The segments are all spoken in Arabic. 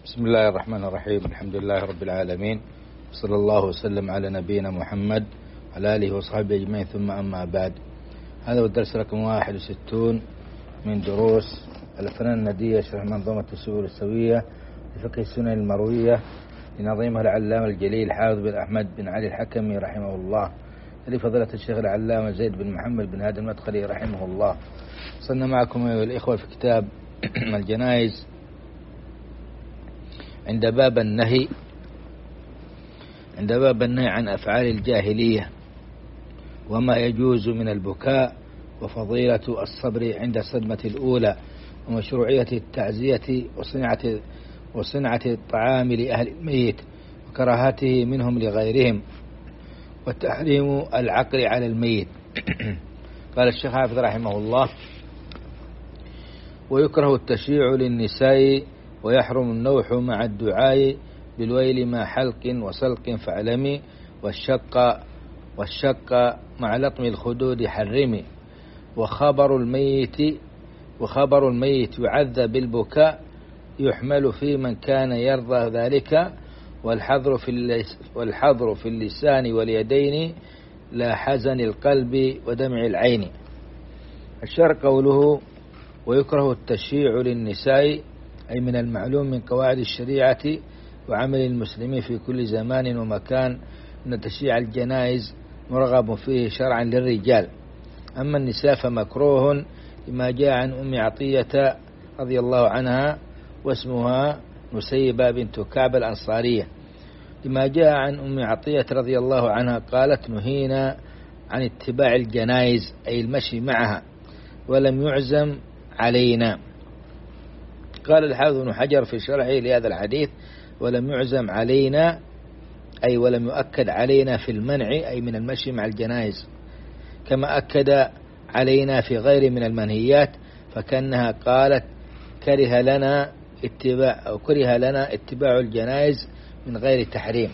بسم الله الرحمن الرحيم. الحمد لله رب العالمين، صلى الله وسلم على نبينا محمد وعلى آله وصحبه أجمعين، ثم أما بعد. هذا هو الدرس رقم 61 من دروس الفنان الندية شرح منظومة السبل السوية لفقه السنن المروية لنظيمها العلامة الجليل حافظ بن أحمد بن علي الحكمي رحمه الله، لفضيلة الشيخ العلامة زيد بن محمد بن هادي المدخلي رحمه الله. وصلنا معكم أيها الإخوة في كتاب الجنائز عند باب النهي عن أفعال الجاهلية وما يجوز من البكاء، وفضيلة الصبر عند الصدمة الأولى، ومشروعية التعزية وصنعة الطعام لأهل الميت، وكراهته منهم لغيرهم، وتحريم العقل على الميت. قال الشيخ حافظ رحمه الله: ويكره التشيع للنساء، ويحرم النوح مع الدعاء، بالويل مع حلق وسلق فاعلمي، والشق مع لطم الخدود حرمي، وخبر الميت يعذب بالبكاء، يحمل في من كان يرضى ذلك، والحظر في اللسان واليدين، لا حزن القلب ودمع العين. الشرع قوله: ويكره التشيع للنساء، أي من المعلوم من قواعد الشريعة وعمل المسلمين في كل زمان ومكان أن تشييع الجنائز مرغب فيه شرعا للرجال، أما النساء فمكروه، لما جاء عن أم عطية رضي الله عنها واسمها نسيبة بنت كعب الأنصارية، لما جاء عن أم عطية رضي الله عنها قالت: نهينا عن اتباع الجنائز، أي المشي معها، ولم يعزم علينا. قال الحافظ بن حجر في شرحه لهذا الحديث: ولم يعزم علينا، أي ولم يؤكد علينا في المنع، أي من المشي مع الجنائز، كما أكد علينا في غير من المنهيات، فكأنها قالت: كره لنا اتباع الجنائز من غير تحريم.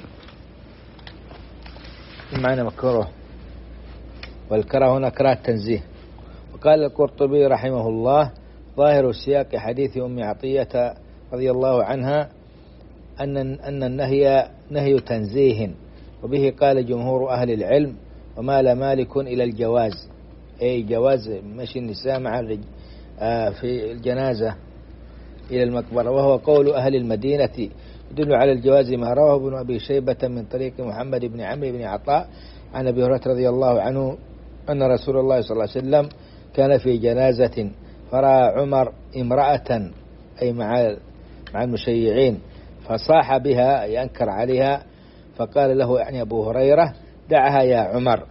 معنى مكروه، والكره هنا كراهة تنزيه. وقال القرطبي رحمه الله: ظاهر سياق حديث أم عطية رضي الله عنها أن النهي نهي تنزيه، وبه قال جمهور أهل العلم، ومال مالك إلى الجواز، أي جواز مشي النساء مع في الجنازة إلى المقبرة، وهو قول أهل المدينة، يدل على الجواز ما رواه ابن أبي شيبة من طريق محمد بن عمرو بن عطاء عن أبي هريرة رضي الله عنه أن رسول الله صلى الله عليه وسلم كان في جنازة، فرأى عمر امرأة، أي مع المشيعين، فصاح بها، أي أنكر عليها، فقال له يعني أبو هريرة: دعها يا عمر.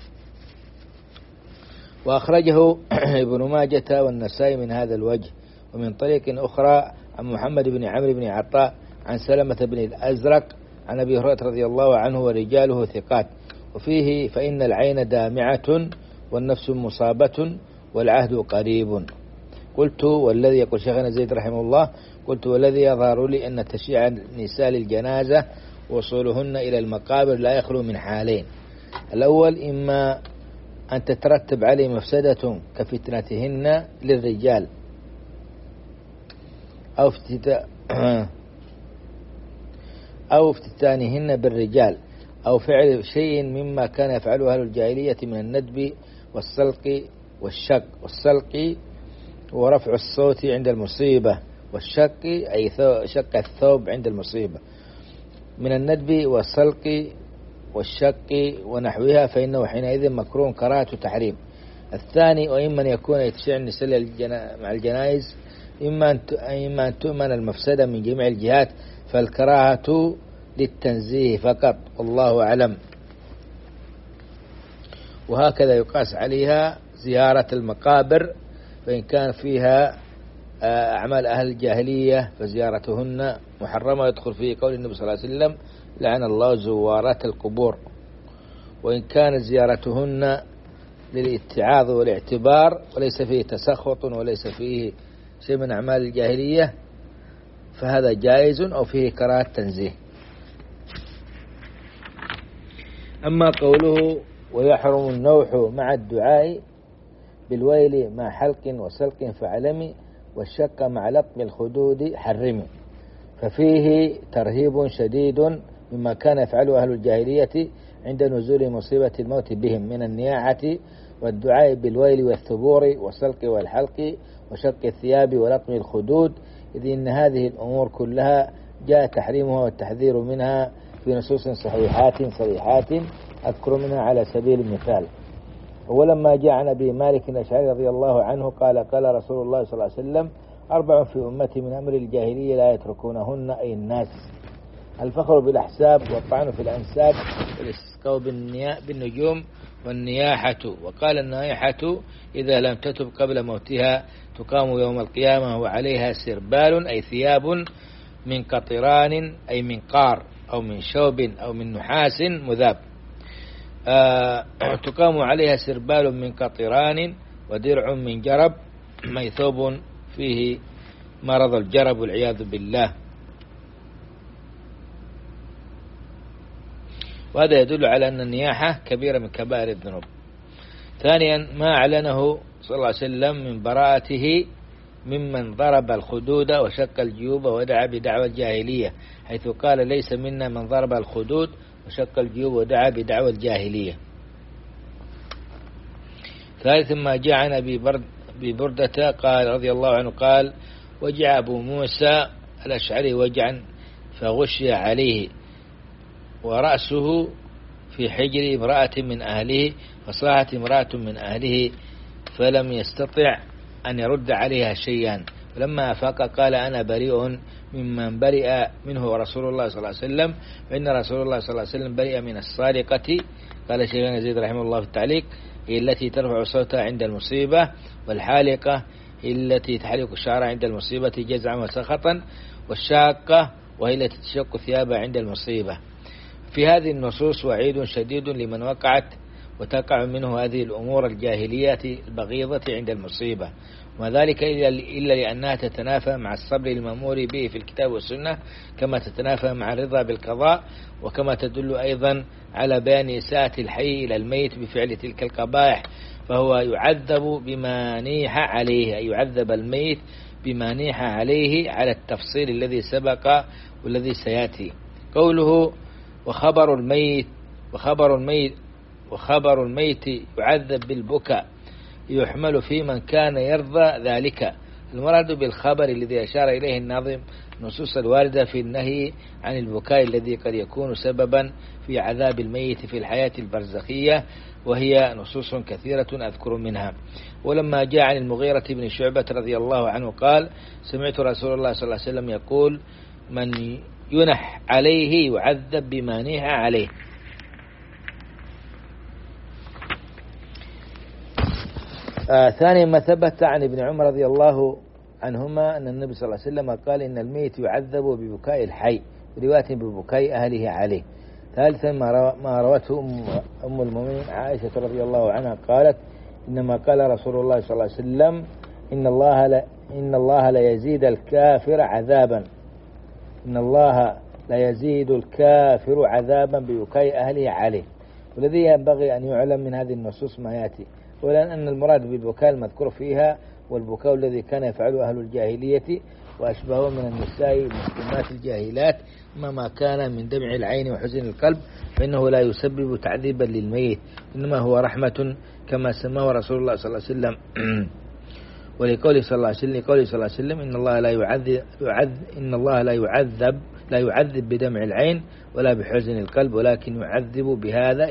وأخرجه ابن ماجة والنسائي من هذا الوجه، ومن طريق أخرى عن محمد بن عمرو بن عطاء عن سلمة بن الأزرق عن أبي هريرة رضي الله عنه ورجاله ثقات، وفيه: فإن العين دامعة والنفس مصابة والعهد قريب. قلت والذي، يقول شيخنا زيد رحمه الله، قلت والذي يظهر لي أن تشييع النساء للجنازة وصولهن إلى المقابر لا يخلو من حالين: الأول إما أن تترتب عليه مفسدة كفتنتهن للرجال، أو افتتانهن بالرجال، أو فعل شيء مما كان يفعله أهل الجاهلية من الندب والسلق ورفع الصوت عند المصيبة، والشق أي شق الثوب عند المصيبة، من الندب والسلق والشق ونحوها، فإنه حينئذ مكروه كراهة تحريم. الثاني: وإما أن يكون يتشيع النساء مع الجنائز إما أن تؤمن المفسدة من جميع الجهات، فالكراهة للتنزيه فقط، والله أعلم. وهكذا يقاس عليها زيارة المقابر، فإن كان فيها أعمال أهل الجاهلية فزيارتهن محرمة، يدخل فيه قول النبي صلى الله عليه وسلم: لعن الله زوارات القبور. وإن كانت زيارتهن للاتعاظ والاعتبار وليس فيه تسخط وليس فيه شيء من أعمال الجاهلية، فهذا جائز، أو فيه كراهة تنزيه. أما قوله: ويحرم النوح مع الدعاء، بالويل مع حلق وسلق فعلمي، والشق مع لطم الخدود حرمي، ففيه ترهيب شديد مما كان يفعله أهل الجاهلية عند نزول مصيبة الموت بهم من النياحة والدعاء بالويل والثبور والسلق والحلق وشق الثياب ولطم الخدود، إذ إن هذه الأمور كلها جاء تحريمها والتحذير منها في نصوص صحيحات صريحات، أذكر منها على سبيل المثال. ولما جاء عن أبي مالك الأشعري رضي الله عنه قال رسول الله صلى الله عليه وسلم: 4 في أمتي من أمر الجاهلية لا يتركونهن، أي الناس: الفخر بالأحساب، والطعن في الأنساب، والاستسقاء بالنجوم، والنياحة. وقال: النائحة إذا لم تتب قبل موتها تقام يوم القيامة وعليها سربال، أي ثياب من قطران، أي من قار أو من شوب أو من نحاس مذاب. تقام عليها سربال من قطران، ودرع من جرب، أي ثوب فيه مرض الجرب والعياذ بالله. وهذا يدل على أن النياحة كبيرة من كبائر الذنوب. ثانيا، ما أعلنه صلى الله عليه وسلم من براءته ممن ضرب الخدود وشق الجيوب ودعا بدعوى الجاهلية، حيث قال: ليس منا من ضرب الخدود وشق الجيوب ودعا بدعوى الجاهلية. ثالثا، ما جاء عن أبي بردة قال رضي الله عنه قال: وجع أبو موسى الأشعري وجعا فغشي عليه ورأسه في حجر امرأة من أهله، فصاحت امرأة من أهله فلم يستطع أن يرد عليها شيئا، فلما أفاق قال: أنا بريء ممن برئ منه رسول الله صلى الله عليه وسلم، فإن رسول الله صلى الله عليه وسلم برئ من السارقة. قال شيخنا يزيد رحمه الله في التعليق: هي التي ترفع صوتها عند المصيبة، والحالقة هي التي تحلق الشعر عند المصيبة جزعا وسخطا، والشاقة وهي التي تشق ثيابها عند المصيبة. في هذه النصوص وعيد شديد لمن وقعت وتقع منه هذه الأمور الجاهلية البغيضة عند المصيبة، وذلك إلا لأنها تتنافى مع الصبر المأمور به في الكتاب والسنة، كما تتنافى مع الرضا بالقضاء، وكما تدل أيضا على بيان إساءة الحي إلى الميت بفعل تلك القبائح، فهو يعذب بما نيح عليه، أي يعذب الميت بما نيح عليه على التفصيل الذي سبق والذي سيأتي. قوله: وخبر الميت يعذب بالبكاء، يحمل في من كان يرضى ذلك. المراد بالخبر الذي أشار إليه الناظم نصوص الواردة في النهي عن البكاء الذي قد يكون سببا في عذاب الميت في الحياة البرزخية، وهي نصوص كثيرة أذكر منها. ولما جاء عن المغيرة بن شعبة رضي الله عنه قال: سمعت رسول الله صلى الله عليه وسلم يقول: من ينح عليه يعذب بما نيح عليه. ثانيا، ما ثبت عن ابن عمر رضي الله عنهما أن النبي صلى الله عليه وسلم قال: إن الميت يعذب ببكاء الحي، برواية ببكاء أهله عليه. ثالثا، ما روته أم المؤمنين عائشة رضي الله عنها قالت: إنما قال رسول الله صلى الله عليه وسلم: إن الله لا يزيد الكافر عذابا، إن الله لا يزيد الكافر عذابا ببكاء أهله عليه. والذي ينبغي أن يعلم من هذه النصوص ما يأتي: أولا، أن المراد بالبكاء المذكور فيها والبكاء الذي كان يفعله أهل الجاهلية وأشبهه من النساء المسلمات الجاهلات، ما كان من دمع العين وحزن القلب، فإنه لا يسبب تعذيبا للميت، إنما هو رحمة كما سماه رسول الله صلى الله عليه وسلم. ولقوله صلى الله عليه وسلم: إن الله لا يعذب بدمع العين ولا بحزن القلب، ولكن يعذب بهذا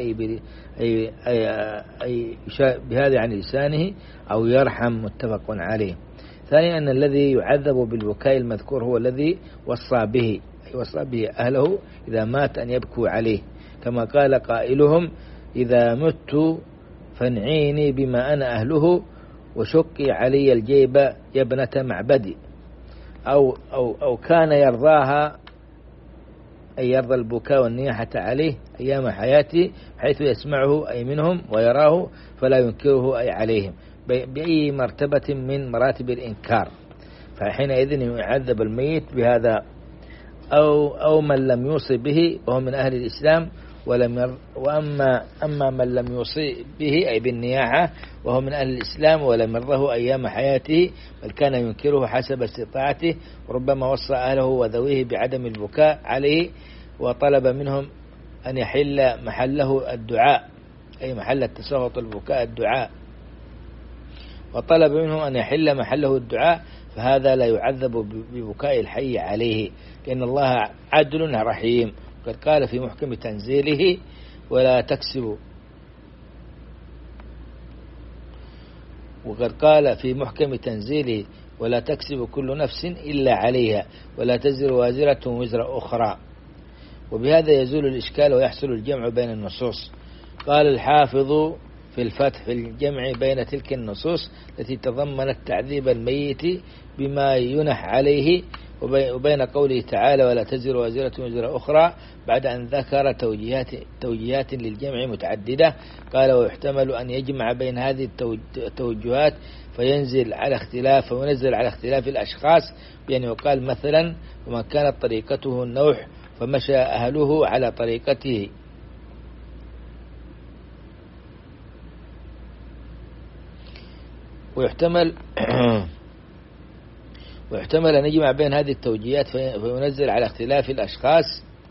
أي بهذا عن لسانه أو يرحم، متفق عليه. ثانيا، أن الذي يعذب بالبكاء المذكور هو الذي وصى به أهله إذا مات أن يبكوا عليه، كما قال قائلهم: إذا مت فانعيني بما أنا أهله وشقي علي الجيب يا ابنة معبدي. أو كان يرضاها، أي يرضى البكاء والنياحة عليه أيام حياته، حيث يسمعه أي منهم ويراه فلا ينكره أي عليهم بأي مرتبة من مراتب الإنكار، فحينئذ يعذب الميت بهذا. أو من لم يوصي به وهو من أهل الإسلام أما من لم يوصي به أي بالنياحة وهو من أهل الإسلام ولم يرضه أيام حياته بل كان ينكره حسب استطاعته، وربما وصى أهله وذويه بعدم البكاء عليه، وطلب منهم أن يحل محله الدعاء، أي محل التسخط البكاء الدعاء، وطلب منهم أن يحل محله الدعاء، فهذا لا يعذب ببكاء الحي عليه، لأن الله عدل رحيم. قد قال في محكم تنزيله ولا تكسب، وقد قال في محكم تنزيله ولا تكسب كل نفس إلا عليها ولا تزر وازرة وزر أخرى. وبهذا يزول الإشكال ويحصل الجمع بين النصوص. قال الحافظ في الفتح في الجمع بين تلك النصوص التي تضمنت تعذيب الميت بما ينح عليه وبين قوله تعالى ولا تزر وازرة وزر أخرى، بعد أن ذكر توجيهات للجمع متعددة. قال ويحتمل أن يجمع بين هذه التوجهات فينزل على اختلاف الأشخاص، بأن يقال مثلا ومن كانت طريقته النوح فمشى أهله على طريقته، ويحتمل أن يجمع بين هذه التوجيهات فينزل على اختلاف الأشخاص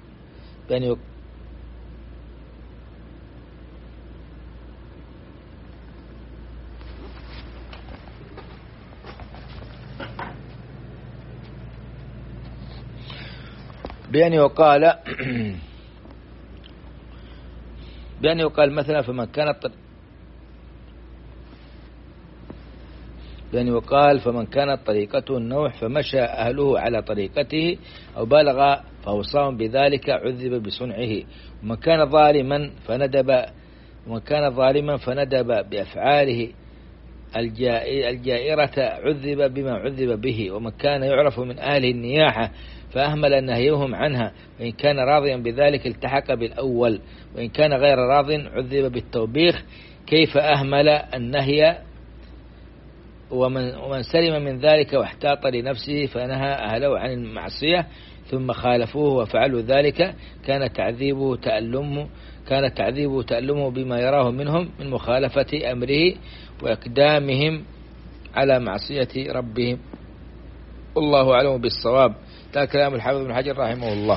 بأن يقال مثلا فمن كانت طريقته النوح فمشى أهله على طريقته أو بالغ فأوصاهم بذلك عذب بصنعه، ومن كان ظالما فندب بأفعاله الجائرة عذب بما عذب به، ومن كان يعرف من أهل النياحة فأهمل نهيهم عنها، وإن كان راضيا بذلك التحق بالأول، وإن كان غير راض عذب بالتوبيخ. كيف أهمل النهي ومن سلم من ذلك واحتاط لنفسه فنهى أهله عن المعصية ثم خالفوه وفعلوا ذلك، كان تعذيبه تألمه بما يراه منهم من مخالفة أمره وإقدامهم على معصية ربهم. والله أعلم بالصواب. هذا كلام الحافظ ابن حجر رحمه الله.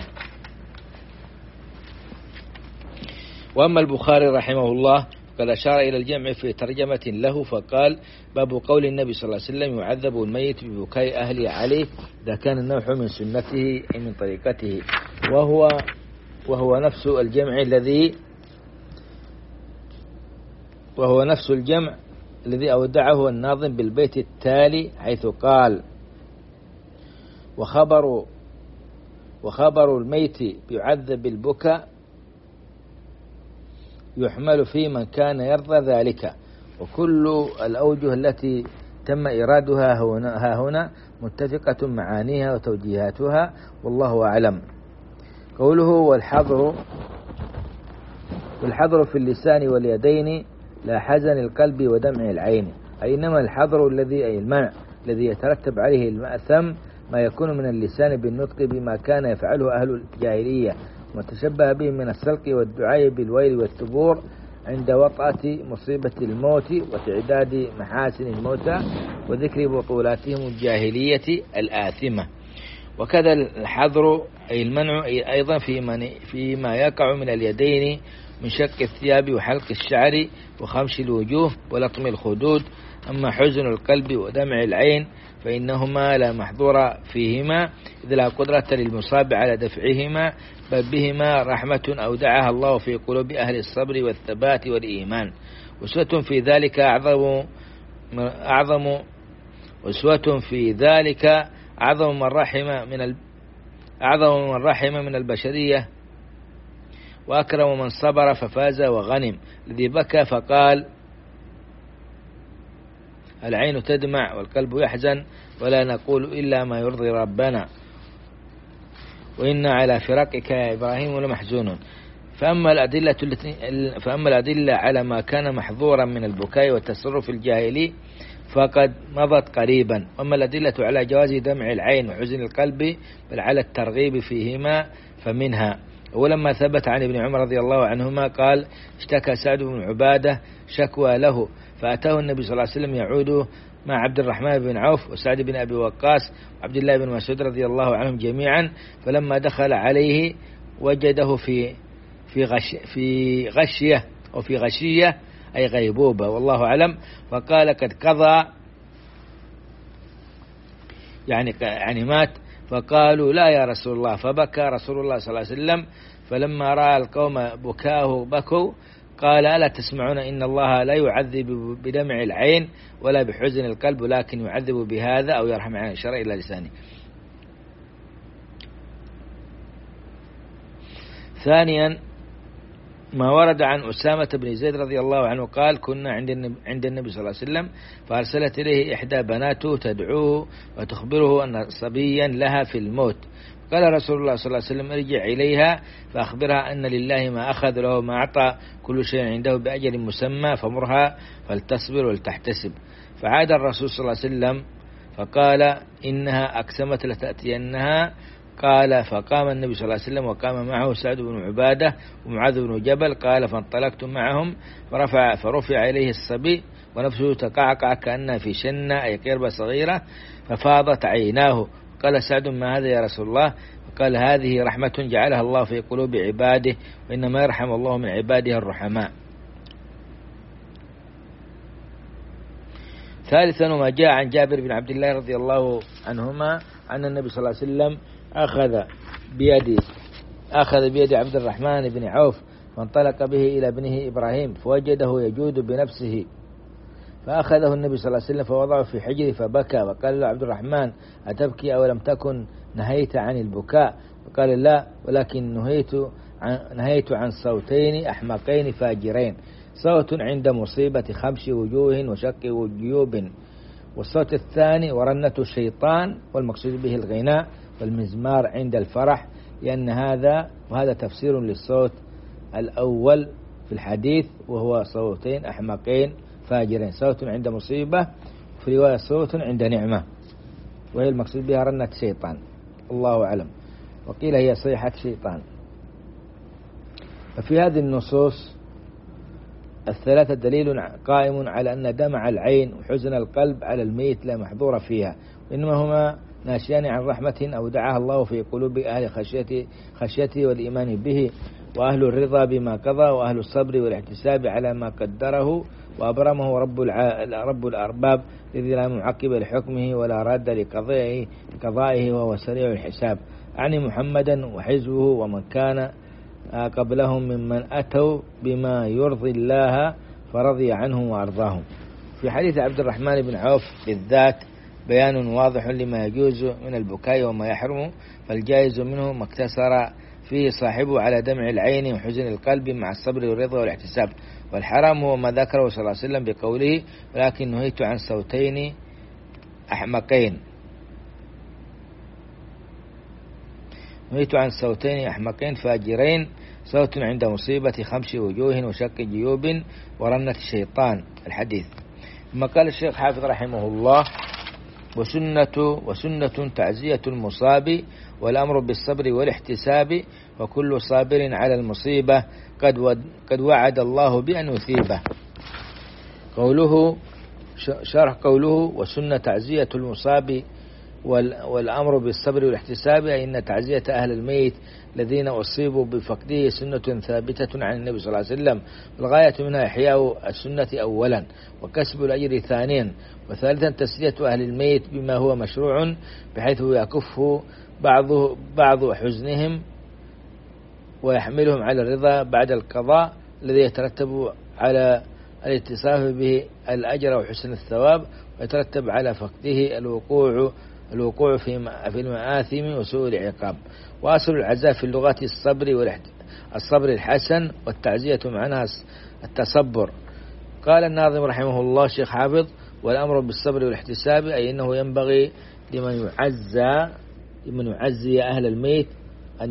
وأما البخاري رحمه الله قد أشار إلى الجمع في ترجمة له فقال باب قول النبي صلى الله عليه وسلم يعذب الميت ببكاء أهله عليه إذا كان النوح من سنته أي من طريقته، وهو نفس الجمع الذي أودعه الناظم بالبيت التالي حيث قال وخبر الميت بيعذب بالبكاء يحمل في من كان يرضى ذلك، وكل الأوجه التي تم إرادها ها هنا متفقة معانيها وتوجيهاتها، والله أعلم. قوله والحظر في اللسان واليدين لا حزن القلب ودمع العين، أي إنما الحظر أي المنع الذي يترتب عليه المأثم ما يكون من اللسان بالنطق بما كان يفعله أهل الجاهلية وتشبه به من السلق والدعاء بالويل والثبور عند وطأة مصيبة الموت وتعداد محاسن الموتى وذكر بطولاتهم الجاهلية الآثمة. وكذا الحظر أي المنع أيضا فيما يقع من اليدين من شق الثياب وحلق الشعر وخمش الوجوه ولطم الخدود. أما حزن القلب ودمع العين فإنهما لا محظور فيهما إذ لا قدرة للمصاب على دفعهما، بل بهما رحمة أودعها الله في قلوب أهل الصبر والثبات والإيمان، وسوة في ذلك أعظم من رحم من البشرية وأكرم من صبر ففاز وغنم. الذي بكى فقال العين تدمع والقلب يحزن ولا نقول إلا ما يرضي ربنا وإنا على فراقك يا إبراهيم لمحزونون. فأما الأدلة على ما كان محظورا من البكاء والتصرف الجاهلي فقد مضت قريبا، وأما الأدلة على جواز دمع العين وحزن القلب بل على الترغيب فيهما فمنها. ولما ثبت عن ابن عمر رضي الله عنهما قال اشتكى سعد بن عبادة شكوى له فأتاه النبي صلى الله عليه وسلم يعود مع عبد الرحمن بن عوف وسعد بن أبي وقاص وعبد الله بن مسعود رضي الله عنهم جميعا، فلما دخل عليه وجده في غشية أو في غشية أي غيبوبة والله أعلم، فقال قد قضى يعني مات. فقالوا لا يا رسول الله، فبكى رسول الله صلى الله عليه وسلم، فلما رأى القوم بكاه بكوا قال ألا تسمعون إن الله لا يعذب بدمع العين ولا بحزن القلب ولكن يعذب بهذا أو يرحم عن الشرع إلى لسانه. ثانيا ما ورد عن أسامة بن زيد رضي الله عنه قال كنا عند النبي صلى الله عليه وسلم فأرسلت إليه إحدى بناته تدعوه وتخبره أن صبيا لها في الموت، قال رسول الله صلى الله عليه وسلم ارجع إليها فأخبرها أن لله ما أخذ له ما أعطى كل شيء عنده بأجل مسمى فمرها فلتصبر ولتحتسب. فعاد الرسول صلى الله عليه وسلم فقال إنها أقسمت لتأتينها، قال فقام النبي صلى الله عليه وسلم وقام معه سعد بن عبادة ومعاذ بن جبل، قال فانطلقت معهم فرفع إليه الصبي ونفسه تقعقع كأنها في شنة أي قربة صغيرة ففاضت عيناه، قال سعد ما هذا يا رسول الله؟ قال هذه رحمة جعلها الله في قلوب عباده وإنما يرحم الله من عباده الرحماء. ثالثا ما جاء عن جابر بن عبد الله رضي الله عنهما أن النبي صلى الله عليه وسلم أخذ بيد عبد الرحمن بن عوف فانطلق به إلى ابنه إبراهيم فوجده يجود بنفسه، فأخذه النبي صلى الله عليه وسلم فوضعه في حجره فبكى، وقال له عبد الرحمن أتبكي أو لم تكن نهيت عن البكاء؟ فقال لا ولكن نهيت عن صوتين أحمقين فاجرين، صوت عند مصيبة خمش وجوه وشق وجيوب، والصوت الثاني ورنة الشيطان، والمقصود به الغناء والمزمار عند الفرح، لأن وهذا تفسير للصوت الأول في الحديث وهو صوتين أحمقين فاجرين، صوت عند مصيبة في رواية صوت عند نعمة، وهي المقصود بها رنة شيطان الله أعلم، وقيل هي صيحة شيطان. ففي هذه النصوص الثلاثة دليل قائم على أن دمع العين وحزن القلب على الميت لا محظور فيها، وإنما هما ناشئان عن رحمة أودعها الله في قلوب أهل خشيته والإيمان به، وأهل الرضا بما قضى، وأهل الصبر والاحتساب على ما قدره وأبرمه رب الأرباب الذي لا معقب لحكمه ولا راد لقضائه وهو سريع الحساب، أعني محمدا وحزبه ومن كان قبلهم ممن أتوا بما يرضي الله فرضي عنهم وأرضاهم. في حديث عبد الرحمن بن عوف بالذات بيان واضح لما يجوز من البكاء وما يحرم، فالجائز منه ما اقتصر فيه صاحبه على دمع العين وحزن القلب مع الصبر والرضا والاحتساب، والحرام هو ما ذكره صلى الله عليه وسلم بقوله ولكن نهيت عن صوتين أحمقين فاجرين، صوت عند مصيبة خمش وجوه وشق جيوب ورنة الشيطان الحديث. ثم قال الشيخ حافظ رحمه الله وسنة تعزية المصاب والأمر بالصبر والاحتساب، وكل صابر على المصيبة قد وعد الله بأن يثيبه. شرح قوله وسنة تعزية المصاب والأمر بالصبر والاحتساب، أي أن تعزية أهل الميت الذين أصيبوا بفقده سنة ثابتة عن النبي صلى الله عليه وسلم، والغاية منها إحياء السنة أولا وكسب الأجر ثانيا، وثالثا تسلية أهل الميت بما هو مشروع بحيث يكف بعض حزنهم ويحملهم على الرضا بعد القضاء الذي يترتب على الاتصاف به الأجر وحسن الثواب، ويترتب على فقده الوقوع في المآثم وسوء العقاب. وأصل العزاء في اللغة الصبر الحسن، والتعزية معناها التصبر. قال الناظم رحمه الله الشيخ حافظ والأمر بالصبر والاحتساب، أي أنه ينبغي لمن يعزي أهل الميت أن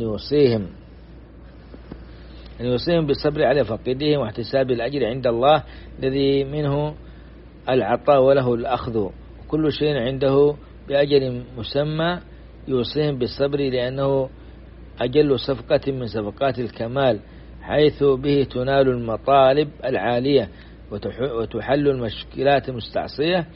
يوصيهم بالصبر على فقدهم واحتساب الأجر عند الله الذي منه العطاء وله الأخذ، كل شيء عنده بأجل مسمى، يوصيهم بالصبر لأنه أجل صفقة من صفقات الكمال، حيث به تنال المطالب العالية وتحل المشكلات المستعصية،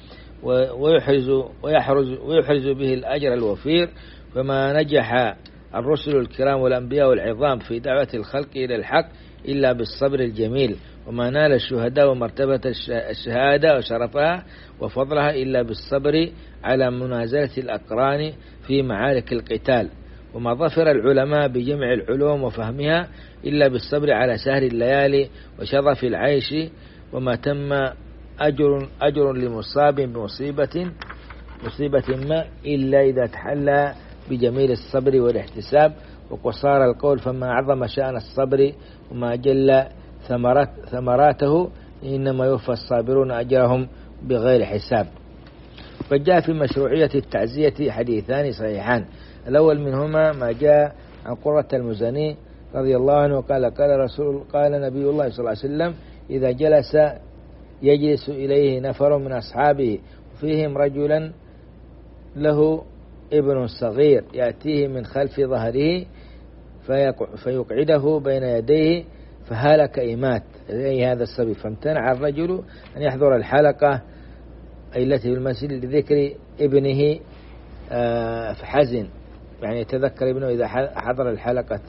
ويحرز به الأجر الوفير. فما نجح الرسل الكرام والأنبياء والعظام في دعوة الخلق إلى الحق إلا بالصبر الجميل، وما نال الشهداء ومرتبة الشهادة وشرفها وفضلها إلا بالصبر على منازلة الأقران في معارك القتال، وما ظفر العلماء بجمع العلوم وفهمها إلا بالصبر على سهر الليالي وشظف العيش، وما تم أجر لمصاب بمصيبة ما إلا إذا تحلى بجميل الصبر والاحتساب وقصار القول. فما أعظم شأن الصبر وما جل ثمراته، إنما يوفى الصابرون أجرهم بغير حساب. قد جاء في مشروعية التعزية حديثان صحيحان. الأول منهما ما جاء عن قرة المزني رضي الله عنه قال نبي الله صلى الله عليه وسلم: إذا يجلس إليه نفر من أصحابه وفيهم رجلا له ابن صغير يأتيه من خلف ظهره فيقعده بين يديه فهلك إمات إليه هذا الصبي، فامتنع الرجل أن يحضر الحلقة التي في المسجد لذكر ابنه، فحزن، يعني يتذكر ابنه إذا حضر الحلقة،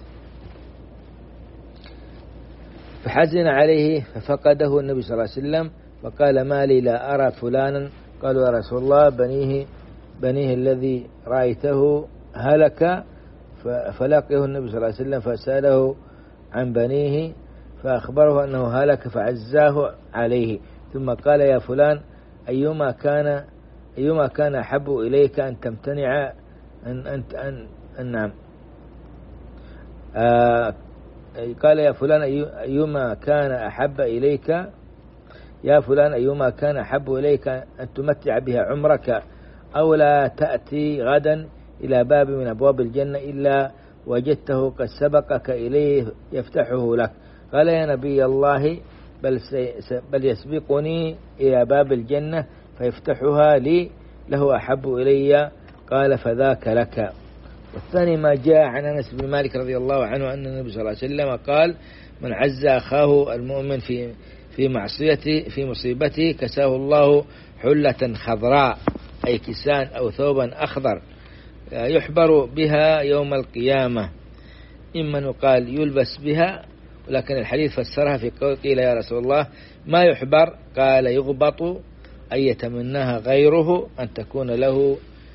فحزن عليه ففقده النبي صلى الله عليه وسلم فقال: ما لي لا أرى فلانا؟ قالوا: يا رسول الله بنيه الذي رأيته هلك. فلقيه النبي صلى الله عليه وسلم فسأله عن بنيه فأخبره أنه هلك فعزاه عليه، ثم قال: يا فلان، أيما كان أحب إليك أن تمتنع نعم. قال: يا فلان أيما كان أحب إليك أن تمتع بها عمرك، أو لا تأتي غدا إلى باب من أبواب الجنة إلا وجدته قد سبقك إليه يفتحه لك. قال: يا نبي الله، بل يسبقني إلى باب الجنة فيفتحها لي، له أحب إلي. قال: فذاك لك. والثاني ما جاء عن أنس بن مالك رضي الله عنه أن النبي صلى الله عليه وسلم قال: من عز أخاه المؤمن في مصيبته كساه الله حلة خضراء، أي كسان أو ثوبا أخضر يحبر بها يوم القيامة، إما يقال يلبس بها، ولكن الحديث فسرها في قول: قيل يا رسول الله ما يحبر؟ قال: يغبط، أي يتمناها غيره أن تكون له،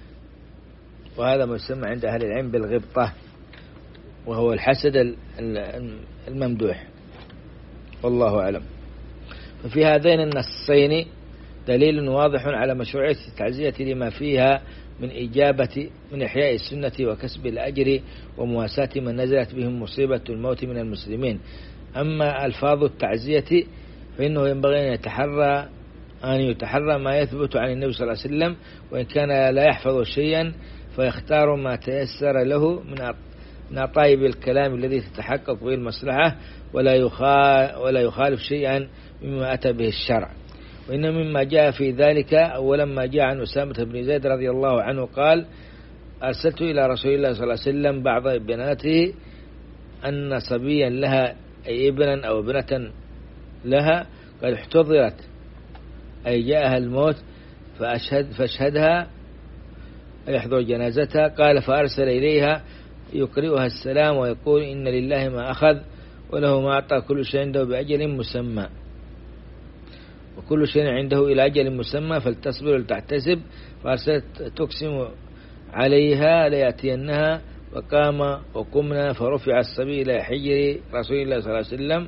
وهذا ما يسمى عند أهل العلم بالغبطة، وهو الحسد الممدوح، والله أعلم. ففي هذين النصين دليل واضح على مشروعية التعزية لما فيها من إحياء السنة وكسب الأجر ومواساة من نزلت بهم مصيبة الموت من المسلمين. أما ألفاظ التعزية فإنه ينبغي أن يتحرى ما يثبت عن النبي صلى الله عليه وسلم، وإن كان لا يحفظ شيئا فيختار ما تيسر له من أطايب الكلام الذي تتحقق به المصلحة، ولا يخالف شيئا مما أتى به الشرع. وإن مما جاء في ذلك أولا ما جاء عن أسامة بن زيد رضي الله عنه قال: أرسلت إلى رسول الله صلى الله عليه وسلم بعض بناته أن صبيا لها، أي ابنا أو ابنة لها، قد احتضرت، أي جاءها الموت، فاشهدها، يحضر جنازتها. قال: فأرسل إليها يقرئها السلام ويقول: إن لله ما أخذ وله ما أعطى، كل شيء عنده بأجل مسمى، وكل شيء عنده إلى أجل مسمى، فلتصبر ولتحتسب. فأرسلت تقسم عليها ليأتينها، وقمنا فرفع الصبي إلى حجر رسول الله صلى الله عليه وسلم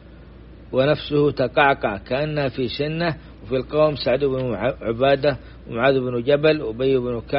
ونفسه تقعقع كأنها في شنة. وفي القوم سعد بن عبادة ومعاذ بن جبل وأبي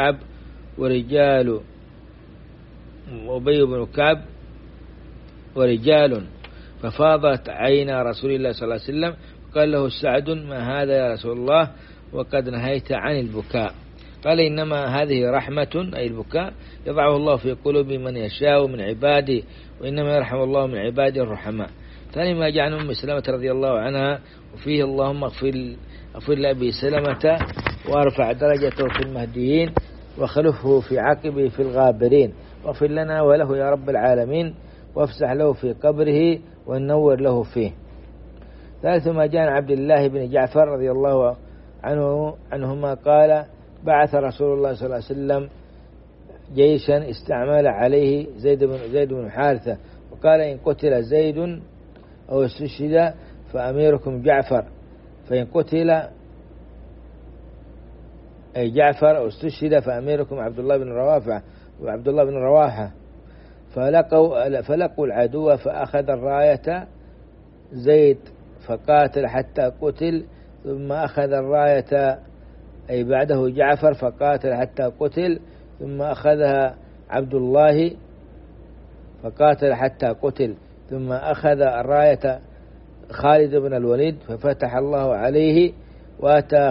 بن كعب ورجال، ففاضت عين رسول الله صلى الله عليه وسلم. قال له سعد: ما هذا يا رسول الله؟ وقد نهيت عن البكاء. قال: إنما هذه رحمة، أي البكاء، يضعه الله في قلوب من يشاء من عباده، وإنما يرحم الله من عباده الرحماء. ثاني ما جاء عن أم سلمة رضي الله عنها وفيه: اللهم اغفر لأبي سلمة وارفع درجته في المهديين وخلفه في عقبه في الغابرين. واغفر لنا وله يا رب العالمين وافسح له في قبره ونور له فيه. ثالث ما جاء عن عبد الله بن جعفر رضي الله عنهما قال بعث رسول الله صلى الله عليه وسلم جيشا استعمل عليه زيد بن حارثة وقال إن قتل زيد أو استشهد فأميركم جعفر، فإن قتل أي جعفر أو استشهد فأميركم عبد الله بن رواحة. فلقوا العدو فأخذ الراية زيد فقاتل حتى قتل، ثم أخذ الراية أي بعده جعفر فقاتل حتى قتل، ثم أخذها عبد الله فقاتل حتى قتل، ثم أخذ الراية خالد بن الوليد ففتح الله عليه وأتى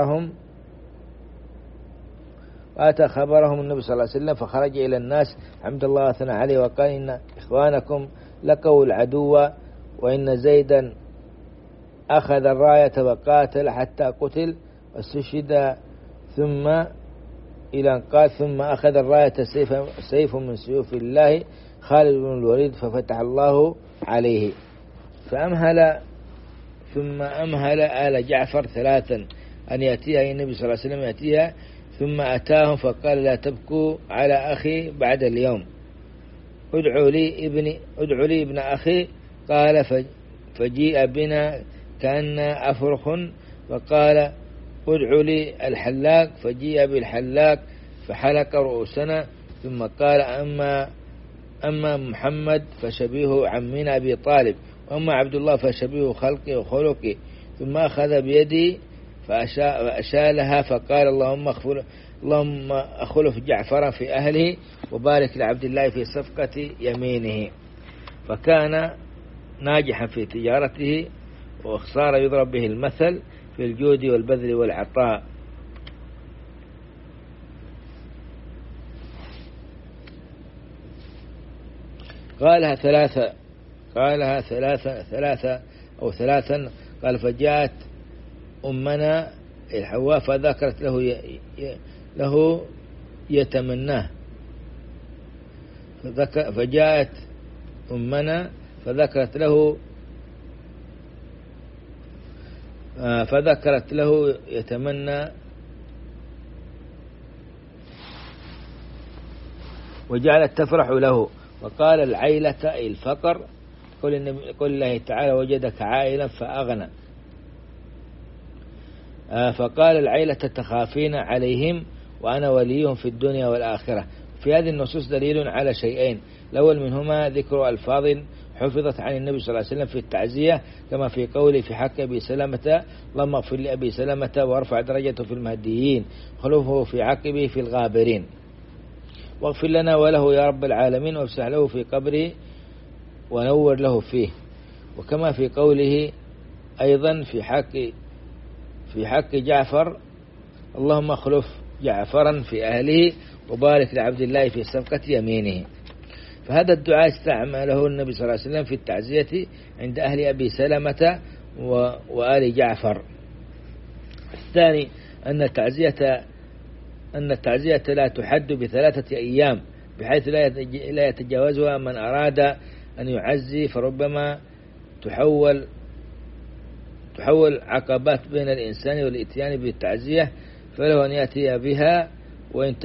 خبرهم النبي صلى الله عليه وسلم فخرج إلى الناس حمد الله وثنى عليه وقال إن إخوانكم لقوا العدو وإن زيدا أخذ الراية وقاتل حتى قتل واستشهد، ثم إلى أن قال ثم أخذ الراية سيف من سيوف الله خالد بن الوليد ففتح الله عليه. ثم أمهل آل جعفر ثلاثا أن يأتيها النبي صلى الله عليه وسلم يأتيها، ثم أتاهم فقال لا تبكوا على أخي بعد اليوم، ادعوا لي ابن أخي. قال فجيء بنا كأن أفرخ، فقال ادعوا لي الحلاق، فجيء بالحلاق فحلق رؤوسنا، ثم قال أما محمد فشبيه عمنا أبي طالب، وأما عبد الله فشبيه خلقي وخلقي. ثم أخذ بيدي فأشالها فقال اللهم أخلف جعفرا في أهله وبارك لعبد الله في صفقة يمينه. فكان ناجحا في تجارته وصار يضرب به المثل في الجود والبذل والعطاء. قالها ثلاثا. قال فجاءت أمنا الحواء فذكرت له يتمناه، فجاءت أمنا فذكرت له يتمنى وجعلت تفرح له. وقال العيلة الفقر، قل الله تعالى وجدك عائلا فأغنى. فقال العيلة تخافين عليهم وأنا وليهم في الدنيا والآخرة. في هذه النصوص دليل على شيئين: الأول منهما ذكر ألفاظ حفظت عن النبي صلى الله عليه وسلم في التعزية، كما في قوله في حق أبي سلمة اللهم اغفر لأبي سلمة وارفع درجته في المهديين خلوفه في عقبه في الغابرين، واغفر لنا وله يا رب العالمين وافسح له في قبره ونور له فيه. وكما في قوله أيضا في حق جعفر اللهم اخلف جعفرا في أهله وبارك لعبد الله في صفقة يمينه. فهذا الدعاء استعمله النبي صلى الله عليه وسلم في التعزية عند أهل أبي سلمة وآل جعفر. الثاني أن التعزية لا تحد ب3 أيام بحيث لا يتجاوزها من أراد أن يعزي، فربما تحول عقبات بين الإنسان والإتيان بالتعزية، فله أن يأتي بها وإن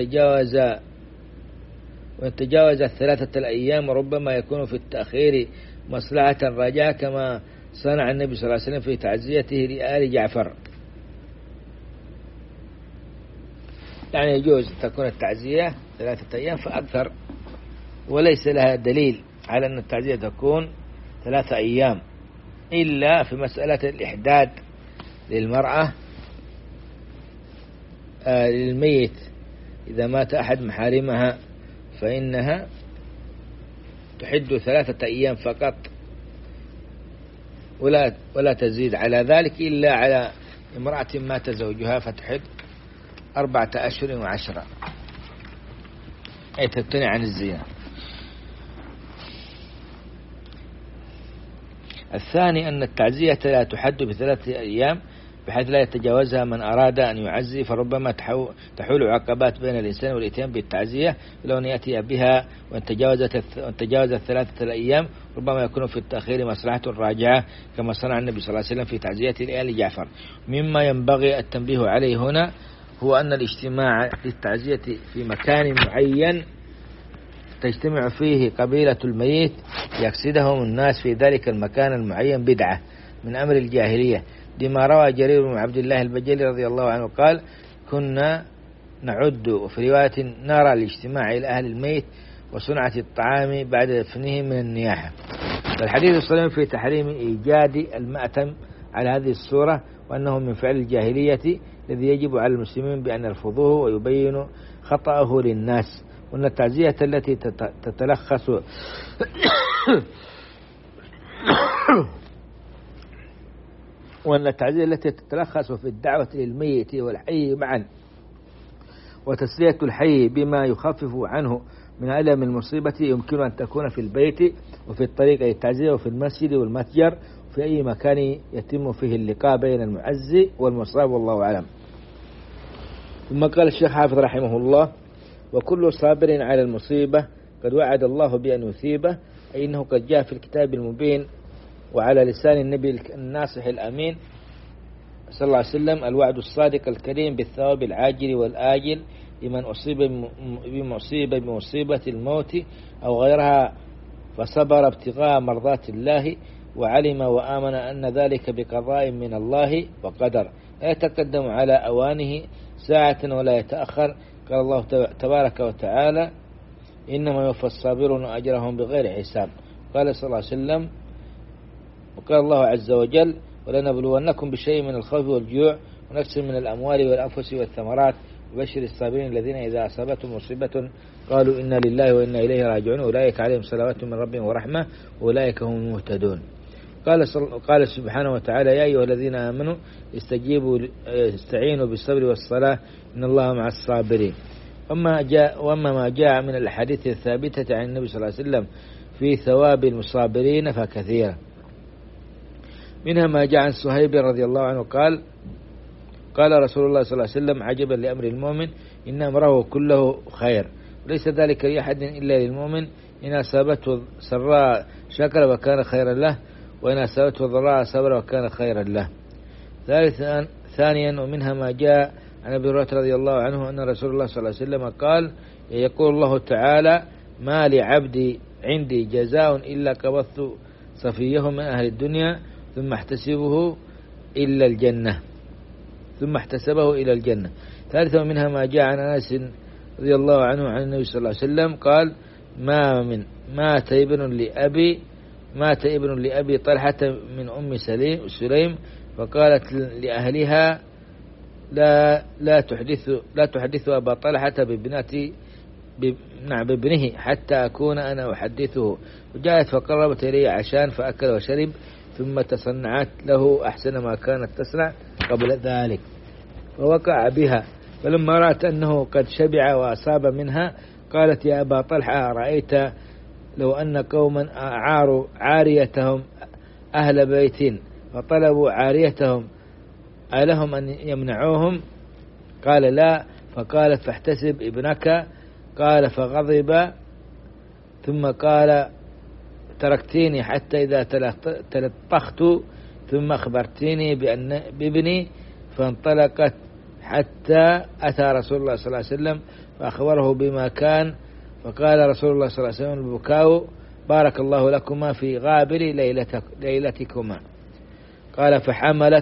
تجاوز 3 أيام ربما يكون في التأخير مصلحة رجاء، كما صنع النبي صلى الله عليه وسلم في تعزيته لآل جعفر. يعني يجوز تكون التعزية 3 أيام فأكثر، وليس لها دليل على أن التعزية تكون 3 أيام إلا في مسألة الإحداد للمرأة للميت إذا مات أحد محارمها فإنها تحد 3 أيام فقط ولا تزيد على ذلك، إلا على امرأة مات زوجها فتحد 4 أشهر و10 أي تمتنع عن الزنا. الثاني أن التعزية لا تحد ب3 أيام بحيث لا يتجاوزها من أراد أن يعزي، فربما تحول عقبات بين الإنسان والإتيان بالتعزية لو أن يأتي بها، وأن تجاوزت 3 أيام ربما يكون في التأخير مصلحة راجعة، كما صنع النبي صلى الله عليه وسلم في تعزية لآل جعفر. مما ينبغي التنبيه عليه هنا هو أن الاجتماع للتعزية في مكان معين تجتمع فيه قبيلة الميت يقصدهم الناس في ذلك المكان المعين بدعة من أمر الجاهلية، لما روى جرير بن عبد الله البجلي رضي الله عنه قال: كنا نعد، وفي رواية نرى الاجتماع إلى أهل الميت وصنعة الطعام بعد دفنه من النياحة. والحديث الصحيح في تحريم إيجاد المأتم على هذه الصورة، وأنه من فعل الجاهلية الذي يجب على المسلمين بأن يرفضوه ويبين خطأه للناس، وأن التعزية التي تتلخص في الدعوة للميت والحي معا، وتسلية الحي بما يخفف عنه من ألم المصيبة، يمكن أن تكون في البيت وفي الطريق للتعزية وفي المسجد والمتجر وفي أي مكان يتم فيه اللقاء بين المعزي والمصاب، والله أعلم. ثم قال الشيخ حافظ رحمه الله: وكل صابر على المصيبة قد وعد الله بأن يثيبه، أي إنه قد جاء في الكتاب المبين وعلى لسان النبي الناصح الأمين صلى الله عليه وسلم الوعد الصادق الكريم بالثواب العاجل والآجل لمن أصيب بمصيبة الموت أو غيرها فصبر ابتغاء مرضات الله وعلم وآمن أن ذلك بقضاء من الله وقدر، لا يتقدم على أوانه ساعة ولا يتأخر. قال الله تبارك وتعالى: إنما يوفى الصابرون أجرهم بغير حساب. قال صلى الله عليه وسلم: وقال الله عز وجل: ولنبلونكم بشيء من الخوف والجوع ونقص من الأموال والأنفس والثمرات وبشر الصابرين الذين إذا أصابتهم مصيبة قالوا إنا لله وإنا إليه راجعون أولئك عليهم صلوات من ربهم ورحمة وأولئك هم المهتدون. قال سبحانه وتعالى: يا أيها الذين آمنوا استعينوا بالصبر والصلاة إن الله مع الصابرين. وأما ما جاء من الأحاديث الثابتة عن النبي صلى الله عليه وسلم في ثواب المصابرين فكثيرا، منها ما جاء عن صهيب رضي الله عنه قال رسول الله صلى الله عليه وسلم: عجبا لأمر المؤمن إن أمره كله خير، وليس ذلك لأحد إلا للمؤمن، إن أصابته سراء شكر وكان خيرا له، وإن أصابته ضراء صبر وكان خيرا له. ثانيا ومنها ما جاء عن أبي هريرة رضي الله عنه أن رسول الله صلى الله عليه وسلم قال: يقول الله تعالى: ما لعبدي عندي جزاء إلا قبضت صفيه من أهل الدنيا ثم احتسبه إلى الجنة. ثالثا ومنها ما جاء عن أنس رضي الله عنه عن النبي صلى الله عليه وسلم قال: مات ابن لأبي طلحة من أم سليم فقالت لأهلها: لا تحدث أبا طلحة بابنه حتى أكون أنا أحدثه. وجاءت فقربت إليه عشان فأكل وشرب، ثم تصنعت له أحسن ما كانت تصنع قبل ذلك، فوقع بها، فلما رأت أنه قد شبع وأصاب منها قالت: يا أبا طلحة، رأيت لو أن قوما أعاروا عاريتهم أهل بيت فطلبوا عاريتهم ألهم أن يمنعوهم؟ قال: لا. فقالت: فاحتسب ابنك. قال: فغضب، ثم قال: تركتيني حتى إذا تلطخت ثم أخبرتيني بابني، فانطلقت حتى أتى رسول الله صلى الله عليه وسلم فأخبره بما كان، فقال رسول الله صلى الله عليه وسلم: البكاء بارك الله لكما في غابر ليلتكما. قال: فحملت،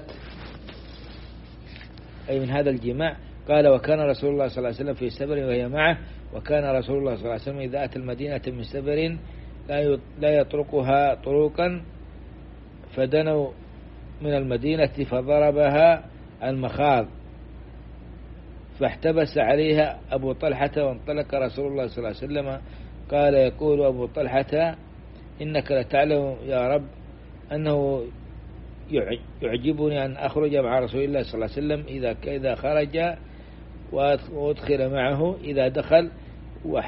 أي من هذا الجماع. قال: وكان رسول الله صلى الله عليه وسلم في سفر وهي معه، وكان رسول الله صلى الله عليه وسلم إذا أتى المدينة من سفر لا يطرقها طرقا، فدنوا من المدينة فضربها المخاض، فاحتبس عليها أبو طلحة، وانطلق رسول الله صلى الله عليه وسلم. قال: يقول أبو طلحة: إنك لتعلم يا رب أنه يعجبني أن أخرج مع رسول الله صلى الله عليه وسلم إذا خرج وأدخل معه إذا دخل، وقد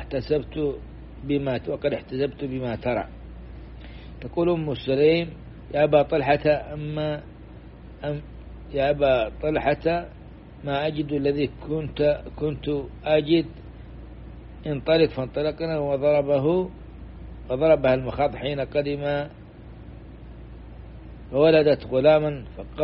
احتسبت بما ترى. تقول أم سليم: يا أبا طلحة، يا أبا طلحة ما أجد الذي كنت أجد، انطلق. فانطلقنا وضربها المخاض حين قدم، فولدت غلاما.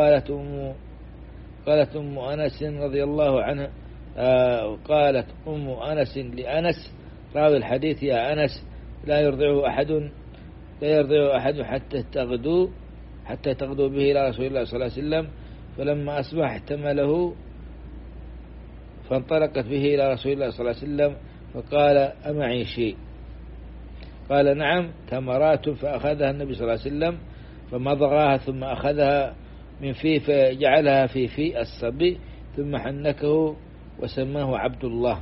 قالت أم أنس رضي الله عنها، قالت أم أنس لأنس راوي الحديث: يا أنس لا يرضعه أحد حتى تغدو به إلى رسول الله صلى الله عليه وسلم. فلما أصبح احتمله فانطلقت به إلى رسول الله صلى الله عليه وسلم فقال: أمعي شيء؟ قال: نعم، تمرات. فأخذها النبي صلى الله عليه وسلم فمضغها، ثم أخذها من فيه فجعلها في الصبي، ثم حنكه وسماه عبد الله.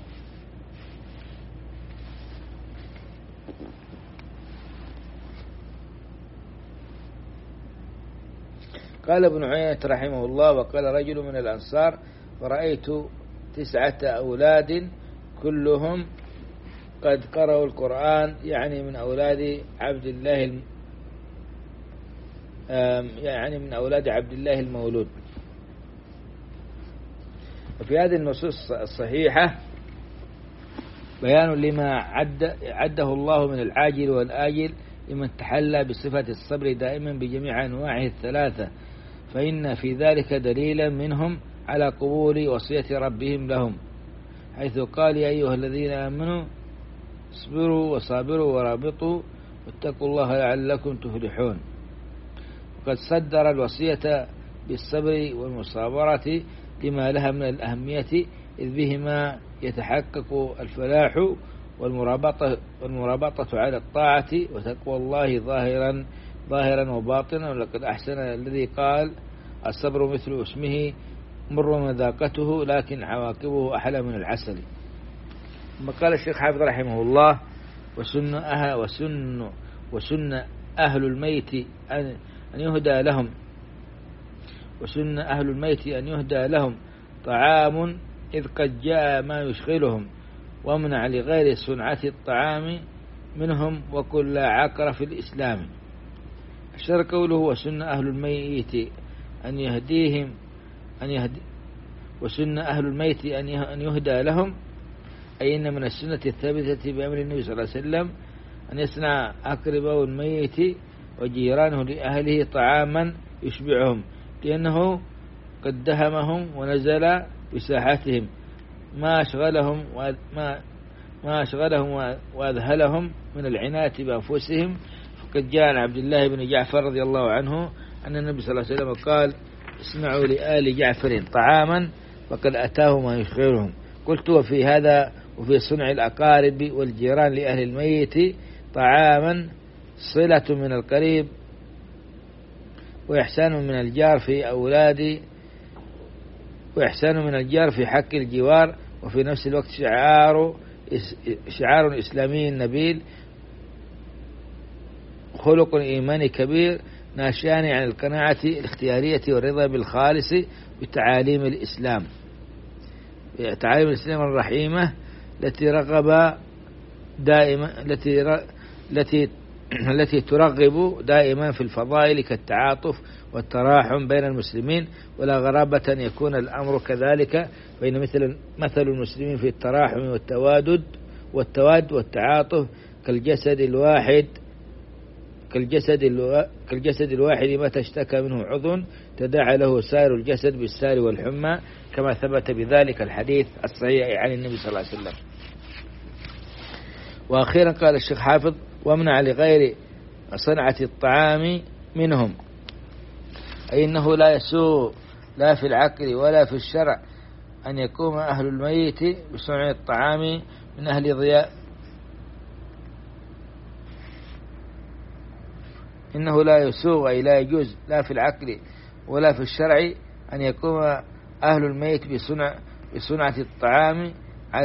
قال ابن عيينة رحمه الله: وقال رجل من الأنصار: فرأيت 9 أولاد كلهم قد قرأوا القرآن، يعني من أولاد عبد الله المولود. وفي هذه النصوص الصحيحة بيان لما عده الله من العاجل والآجل لمن تحلى بصفة الصبر دائما بجميع أنواعه الثلاثة، فإن في ذلك دليلا منهم على قبول وصية ربهم لهم، حيث قال: يا أيها الذين آمنوا اصبروا وصابروا ورابطوا واتقوا الله لعلكم تفلحون. وقد صدر الوصية بالصبر والمصابرة لما لها من الأهمية، إذ بهما يتحقق الفلاح والمرابطة على الطاعة وتقوى الله ظاهرا وباطنا. ولقد أحسن الذي قال: الصبر مثل اسمه مر مذاقته لكن عواقبه أحلى من العسل. ثم قال الشيخ حافظ رحمه الله: وسن أهل الميت أن يهدى لهم طعام إذ قد جاء ما يشغلهم، وامنع لغير صنعة الطعام منهم وكل لا عقر في الإسلام. الشر قوله: وسن أهل الميت أن يهدى لهم، أي إن من السنة الثابتة بأمر النبي صلى الله عليه وسلم أن يصنع أقرباء الميت وجيرانه لأهله طعاما يشبعهم، لأنه قد دهمهم ونزل بساحتهم ما أشغلهم وأذهلهم من العناية بأنفسهم. فقد جاء عن عبد الله بن جعفر رضي الله عنه أن النبي صلى الله عليه وسلم قال: اصنعوا لآل جعفر طعاما فقد أتاه ما يشغلهم. قلت: وفي هذا وفي صنع الأقارب والجيران لأهل الميت طعاما صلة من القريب وإحسان من الجار في حق الجوار، وفي نفس الوقت شعار إسلامي نبيل، خلق إيماني كبير، ناشئان عن القناعة الاختيارية والرضا بالخالص بتعاليم الإسلام، الرحيمة التي ترغب دائما في الفضائل كالتعاطف والتراحم بين المسلمين، ولا غرابة أن يكون الأمر كذلك، فإن مثل المسلمين في التراحم والتواد والتعاطف كالجسد الواحد متى اشتكى منه عضو تداعى له سائر الجسد بالسهر والحمى، كما ثبت بذلك الحديث الصحيح عن النبي صلى الله عليه وسلم. وأخيرا قال الشيخ حافظ: وامنع لغير صنعة الطعام منهم، أي إنه لا يسوء لا في العقل ولا في الشرع أن يقوم أهل الميت بصنع الطعام من أهل ضياء، إنه لا يسوء أي لا يجوز لا في العقل ولا في الشرع أن يقوم أهل الميت بصنعة الطعام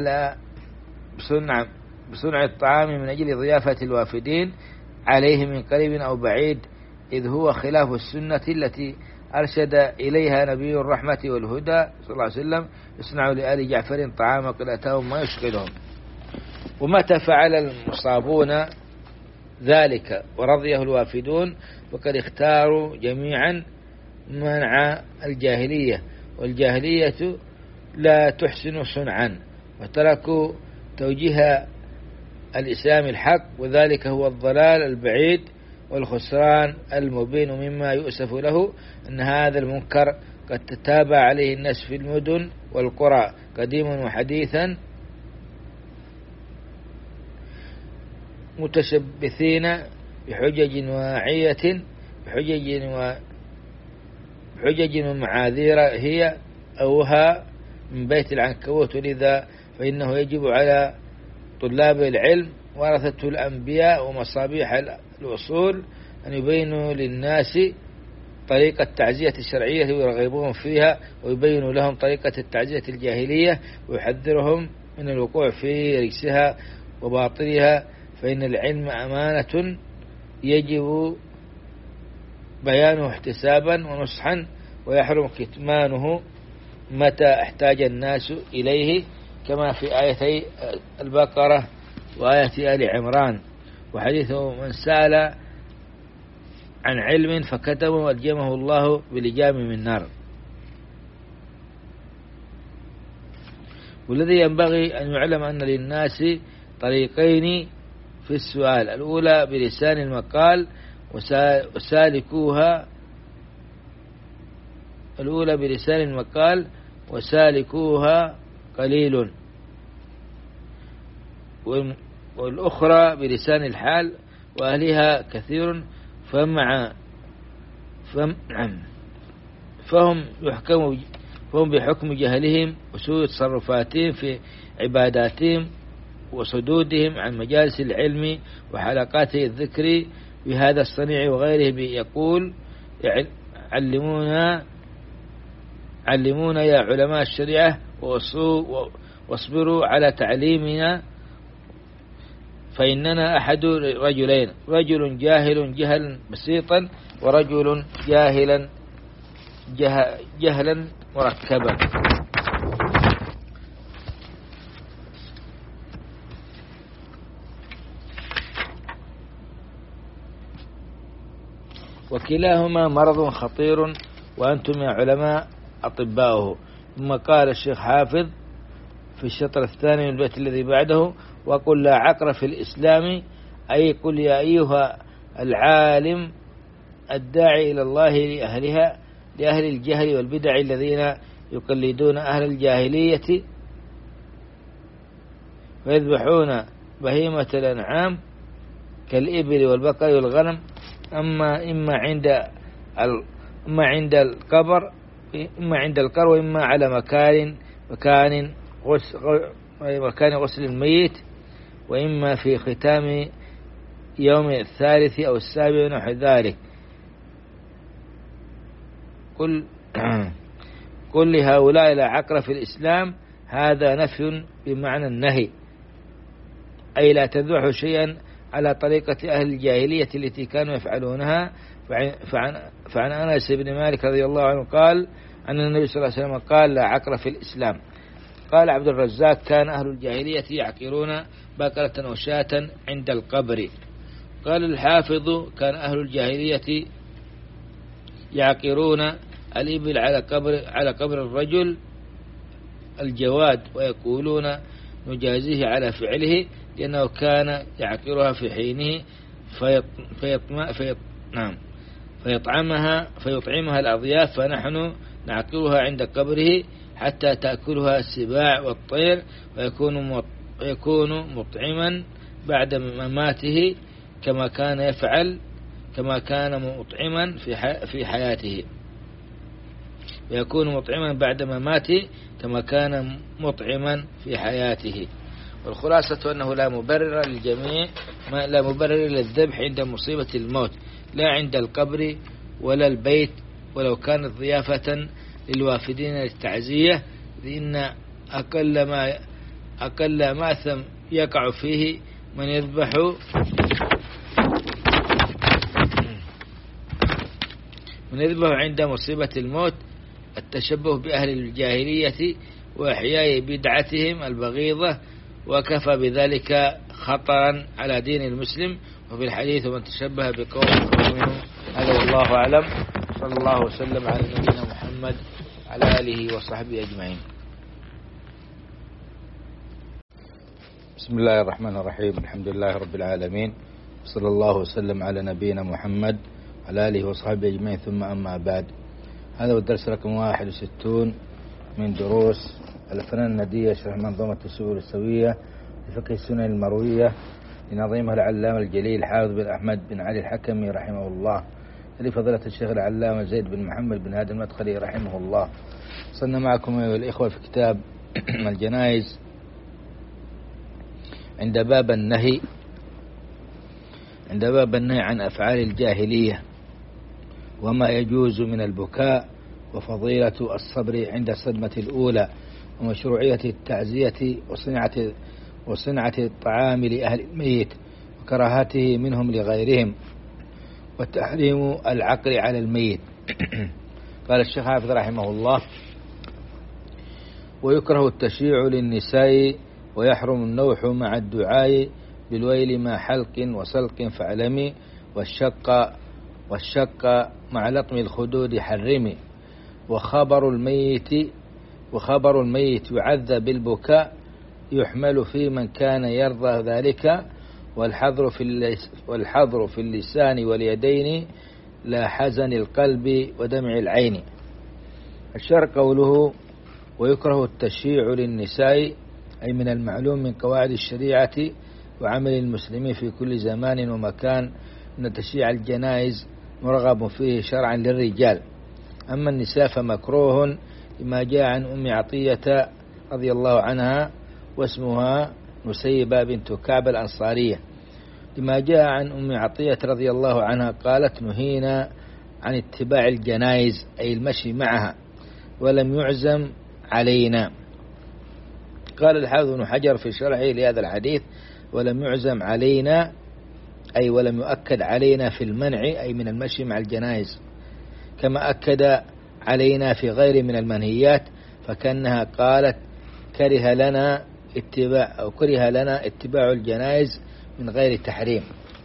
بصنع الطعام من أجل ضيافة الوافدين عليه من قريب أو بعيد، إذ هو خلاف السنة التي أرشد إليها نبي الرحمة والهدى صلى الله عليه وسلم: يصنع لآل جعفر طعاما قد أتاهم ما يشغلهم. ومتى فعل المصابون ذلك ورضيه الوافدون فقد اختاروا جميعا منع الجاهلية، والجاهلية لا تحسن صنعا، وتركوا توجيه الإسلام الحق، وذلك هو الضلال البعيد والخسران المبين. مما يؤسف له أن هذا المنكر قد تتابع عليه الناس في المدن والقرى قديما وحديثا، متشبثين بحجج واعية بحجج ومعاذير هي أوها من بيت العنكبوت. ولذا فإنه يجب على طلاب العلم ورثة الأنبياء ومصابيح الأصول أن يبينوا للناس طريقة التعزية الشرعية ويرغبون فيها، ويبينوا لهم طريقة التعزية الجاهلية، ويحذرهم من الوقوع في رجسها وباطلها. فإن العلم أمانة يجب بيانه احتسابا ونصحا، ويحرم كتمانه متى احتاج الناس إليه، كما في آيتي البقرة وآية آل عمران. وحديث من سأل عن علم فكتمه ألجمه الله بلجام من نار. والذي ينبغي أن يعلم أن للناس طريقين في السؤال: الأولى بلسان المقال وسالكوها قليل، والأخرى بلسان الحال وأهلها كثير، فهم بحكم جهلهم وسوء تصرفاتهم في عباداتهم وصدودهم عن مجالس العلم وحلقات الذكر بهذا الصنيع وغيره، يقول: علمونا يا علماء الشريعة واصبروا على تعليمنا، فإننا أحد رجلين: رجل جاهل جهلا بسيطا، ورجل جهلا مركبا. وكلاهما مرض خطير، وأنتم يا علماء أطباؤه. ثم قال الشيخ حافظ في الشطر الثاني من البيت الذي بعده: وقل لا عقر في الإسلام، أي قل يا أيها العالم الداعي إلى الله لأهل الجهل والبدع الذين يقلدون أهل الجاهلية ويذبحون بهيمة الأنعام كالإبل والبقر والغنم، إما عند القبر وإما على مكان غسل الميت، وإما في ختام يوم الثالث أو السابع ونحو ذلك. قل لهؤلاء لا عقر في الإسلام، هذا نفي بمعنى النهي، أي لا تذبحوا شيئا على طريقة أهل الجاهلية التي كانوا يفعلونها. فعن أنس بن مالك رضي الله عنه قال أن النبي صلى الله عليه وسلم قال: لا عقر في الإسلام. قال عبد الرزاق: كان أهل الجاهلية يعقرون بقرة وشاة عند القبر. قال الحافظ: كان أهل الجاهلية يعقرون الإبل على قبر الرجل الجواد، ويقولون نجازيه على فعله، لأنه كان يعقرها في حينه فيطعمها الأضياف، فنحن نعقرها عند قبره حتى تأكلها السباع والطير، ويكون مطعما بعد مماته كما كان مطعما في حياته، ويكون مطعما بعد مماته كما كان مطعما في حياته. والخلاصة أنه لا مبرر للجميع، لا مبرر للذبح عند مصيبة الموت، لا عند القبر ولا البيت، ولو كانت ضيافة للوافدين للتعزية، لأن أقل مأثم يقع فيه من يذبح عند مصيبة الموت التشبه بأهل الجاهلية وإحياء بدعتهم البغيضة، وكفى بذلك خطرا على دين المسلم. وفي الحديث: من تشبه بقوم فهو منهم. هذا والله أعلم. وصلى الله وسلم على نبينا محمد على آله وصحبه أجمعين. بسم الله الرحمن الرحيم. الحمد لله رب العالمين، صلى الله وسلم على نبينا محمد على آله وصحبه أجمعين، ثم أما بعد. هذا هو الدرس رقم 61 من دروس الفنان الندية شرح منظومة السبل السوية لفقه السنن المروية لنظيمها العلامة الجليل حافظ بن أحمد بن علي الحكمي رحمه الله، لفضيلة الشيخ العلامة زيد بن محمد بن هادي المدخلي رحمه الله. وصلنا معكم أيها الإخوة في كتاب الجنائز عند باب النهي عن أفعال الجاهلية وما يجوز من البكاء، وفضيلة الصبر عند الصدمة الأولى، ومشروعية التعزية وصنعة الطعام لأهل الميت، وكراهته منهم لغيرهم، وتحريم العقل على الميت. قال الشيخ حافظ رحمه الله: ويكره التشيع للنساء، ويحرم النوح مع الدعاء بالويل مع حلق وسلق فاعلمي، والشق مع لطم الخدود حرمي، وخبر الميت يعذب بالبكاء يحمل في من كان يرضى ذلك، والحظر في اللسان واليدين لا حزن القلب ودمع العين. الشرع قوله: ويكره التشيع للنساء، أي من المعلوم من قواعد الشريعة وعمل المسلمين في كل زمان ومكان أن تشييع الجنائز مرغب فيه شرعا للرجال، أما النساء فمكروه لما جاء عن أم عطية رضي الله عنها، واسمها نسيبة بنت كعب الأنصارية، لما جاء عن أم عطية رضي الله عنها قالت: نهينا عن اتباع الجنائز، أي المشي معها، ولم يعزم علينا. قال الحافظ بن حجر في شرحه لهذا الحديث: ولم يعزم علينا، أي ولم يؤكد علينا في المنع، أي من المشي مع الجنائز، كما أكد علينا في غير من المنهيات، فكأنها قالت: كره لنا اتباع الجنائز من غير تحريم.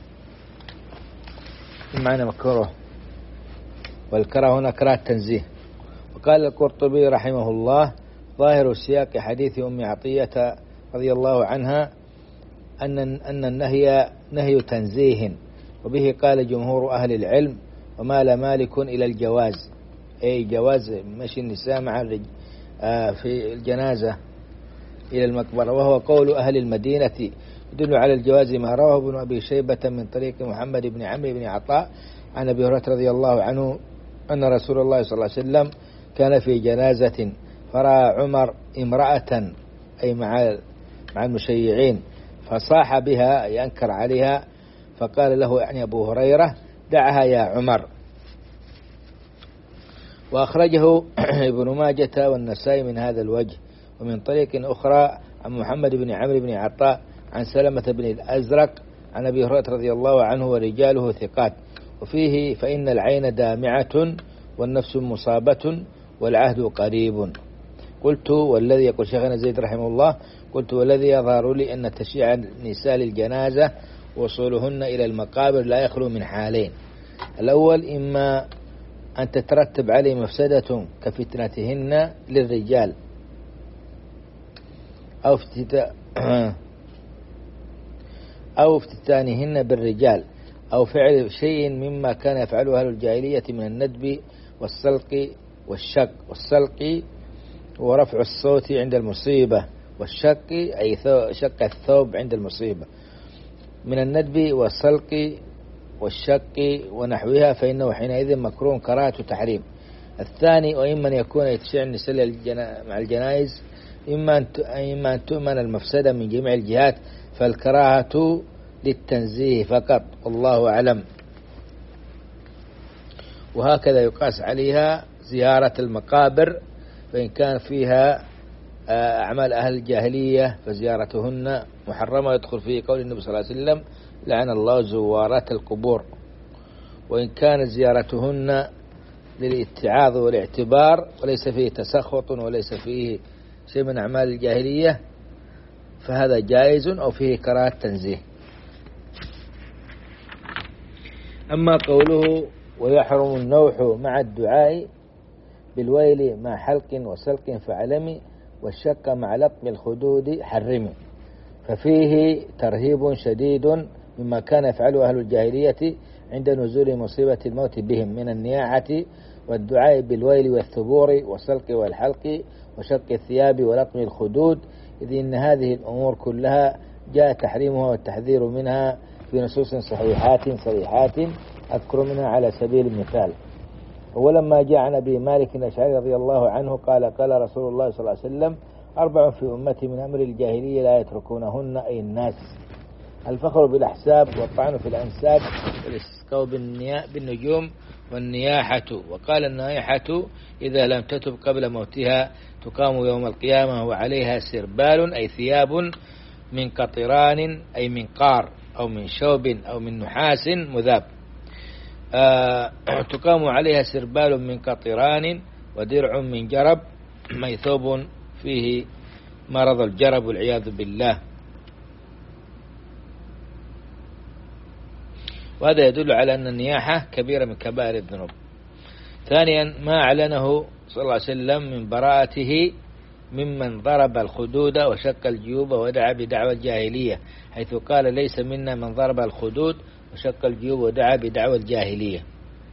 معنى مكروه، والكره هنا كراهة تنزيه. وقال القرطبي رحمه الله: ظاهر سياق حديث أم عطية رضي الله عنها أن النهي نهي تنزيه، وبه قال جمهور أهل العلم، ومال مالك إلى الجواز، أي جواز مشي النساء مع في الجنازة إلى المقبرة، وهو قول أهل المدينة، يدل على الجواز ما رواه ابن أبي شيبة من طريق محمد بن عمرو بن عطاء عن أبي هريرة رضي الله عنه أن رسول الله صلى الله عليه وسلم كان في جنازة، فرأى عمر امرأة، أي مع المشيعين، فصاح بها، ينكر عليها، فقال له يعني أبو هريرة: دعها يا عمر. وأخرجه ابن ماجة والنسائي من هذا الوجه، ومن طريق أخرى عن محمد بن عمرو بن عطاء عن سلمة بن الأزرق عن أبي هريرة رضي الله عنه ورجاله ثقات، وفيه: فإن العين دامعة والنفس مصابة والعهد قريب. قلت والذي، يقول شيخنا زيد رحمه الله، قلت والذي يظهر لي أن تشييع النساء للجنازة وصولهن إلى المقابر لا يخلو من حالين: الأول إما أن تترتب عليه مفسدة كفتنتهن للرجال، أو افتتانهن بالرجال، أو فعل شيء مما كان يفعله أهل الجاهلية من الندب والسلق والشق. والسلق ورفع الصوت عند المصيبة، والشق أي شق الثوب عند المصيبة، من الندب والسلق والشق ونحوها، فإنه حينئذ مكروه كراهة تحريم. الثاني: وإما أن يكون يتشيع النساء مع الجنائز إما أن تؤمن المفسدة من جميع الجهات، فالكراهة للتنزيه فقط، والله أعلم. وهكذا يقاس عليها زيارة المقابر، فإن كان فيها أعمال أهل الجاهلية فزيارتهن محرمة، يدخل فيه قول النبي صلى الله عليه وسلم: لعن الله زوارات القبور. وإن كانت زيارتهن للاتعاظ والاعتبار وليس فيه تسخط وليس فيه شيء من أعمال الجاهلية فهذا جائز، أو فيه كراهة تنزيه. أما قوله ويحرم النوح مع الدعاء بالويل مع حلق وسلق فعلمي، والشك مع لطم الخدود حرمي. ففيه ترهيب شديد مما كان يفعله أهل الجاهلية عند نزول مصيبة الموت بهم من النياحة والدعاء بالويل والثبور والسلق والحلق وشق الثياب ولطم الخدود، إذ إن هذه الأمور كلها جاء تحريمها والتحذير منها في نصوص صحيحات صريحات، أذكر منها على سبيل المثال. ولما جاء عن أبي مالك الأشعري رضي الله عنه قال رسول الله صلى الله عليه وسلم: 4 في أمتي من أمر الجاهلية لا يتركونهن، أي الناس: الفخر بالأحساب، والطعن في الأنساب، والاستسقاء بالنجوم، والنياحة. وقال: النائحة إذا لم تتب قبل موتها تقام يوم القيامة وعليها سربال، أي ثياب من قطران، أي من قار أو من شوب أو من نحاس مذاب. تقام عليها سربال من قطران، ودرع من جرب، أي ثوب فيه مرض الجرب والعياذ بالله. وهذا يدل على أن النياحة كبيرة من كبائر الذنوب. ثانيا، ما أعلنه صلى الله عليه وسلم من براءته ممن ضرب الخدود وشق الجيوب ودعا بدعوى الجاهلية، حيث قال: ليس منا من ضرب الخدود وشق الجيوب ودعا بدعوى الجاهلية.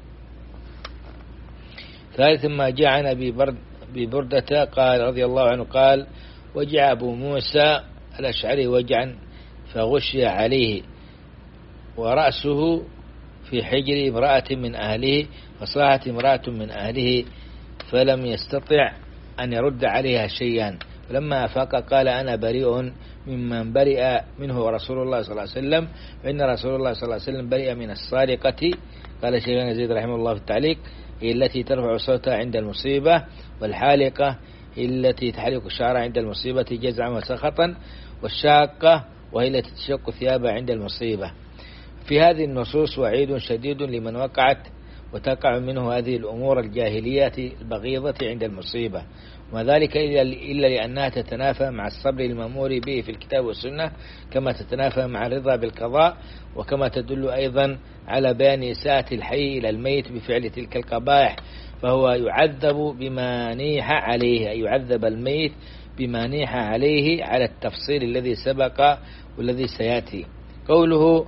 ثالثا، ما جاء عن أبي بردة قال رضي الله عنه قال: وجع أبو موسى الأشعري وجعا فغشي عليه ورأسه في حجر امرأة من أهله، فصاحت امرأة من أهله فلم يستطع أن يرد عليها شيئا، فلما أفاق قال: أنا بريء ممن برئ منه رسول الله صلى الله عليه وسلم، فإن رسول الله صلى الله عليه وسلم برئ من السارقة. قال شيخنا يزيد رحمه الله في التعليق: هي التي ترفع صوتها عند المصيبة، والحالقة هي التي تحلق الشعر عند المصيبة جزعا وسخطا، والشاقة وهي التي تشق ثيابها عند المصيبة. في هذه النصوص وعيد شديد لمن وقعت وتقع منه هذه الأمور الجاهلية البغيضة عند المصيبة، وما ذلك إلا لأنها تتنافى مع الصبر المأمور به في الكتاب والسنة، كما تتنافى مع الرضا بالقضاء، وكما تدل أيضا على بيان إساءة الحي إلى الميت بفعل تلك القبائح، فهو يعذب بما نيح عليه، أي يعذب الميت بما نيح عليه على التفصيل الذي سبق والذي سيأتي. قوله: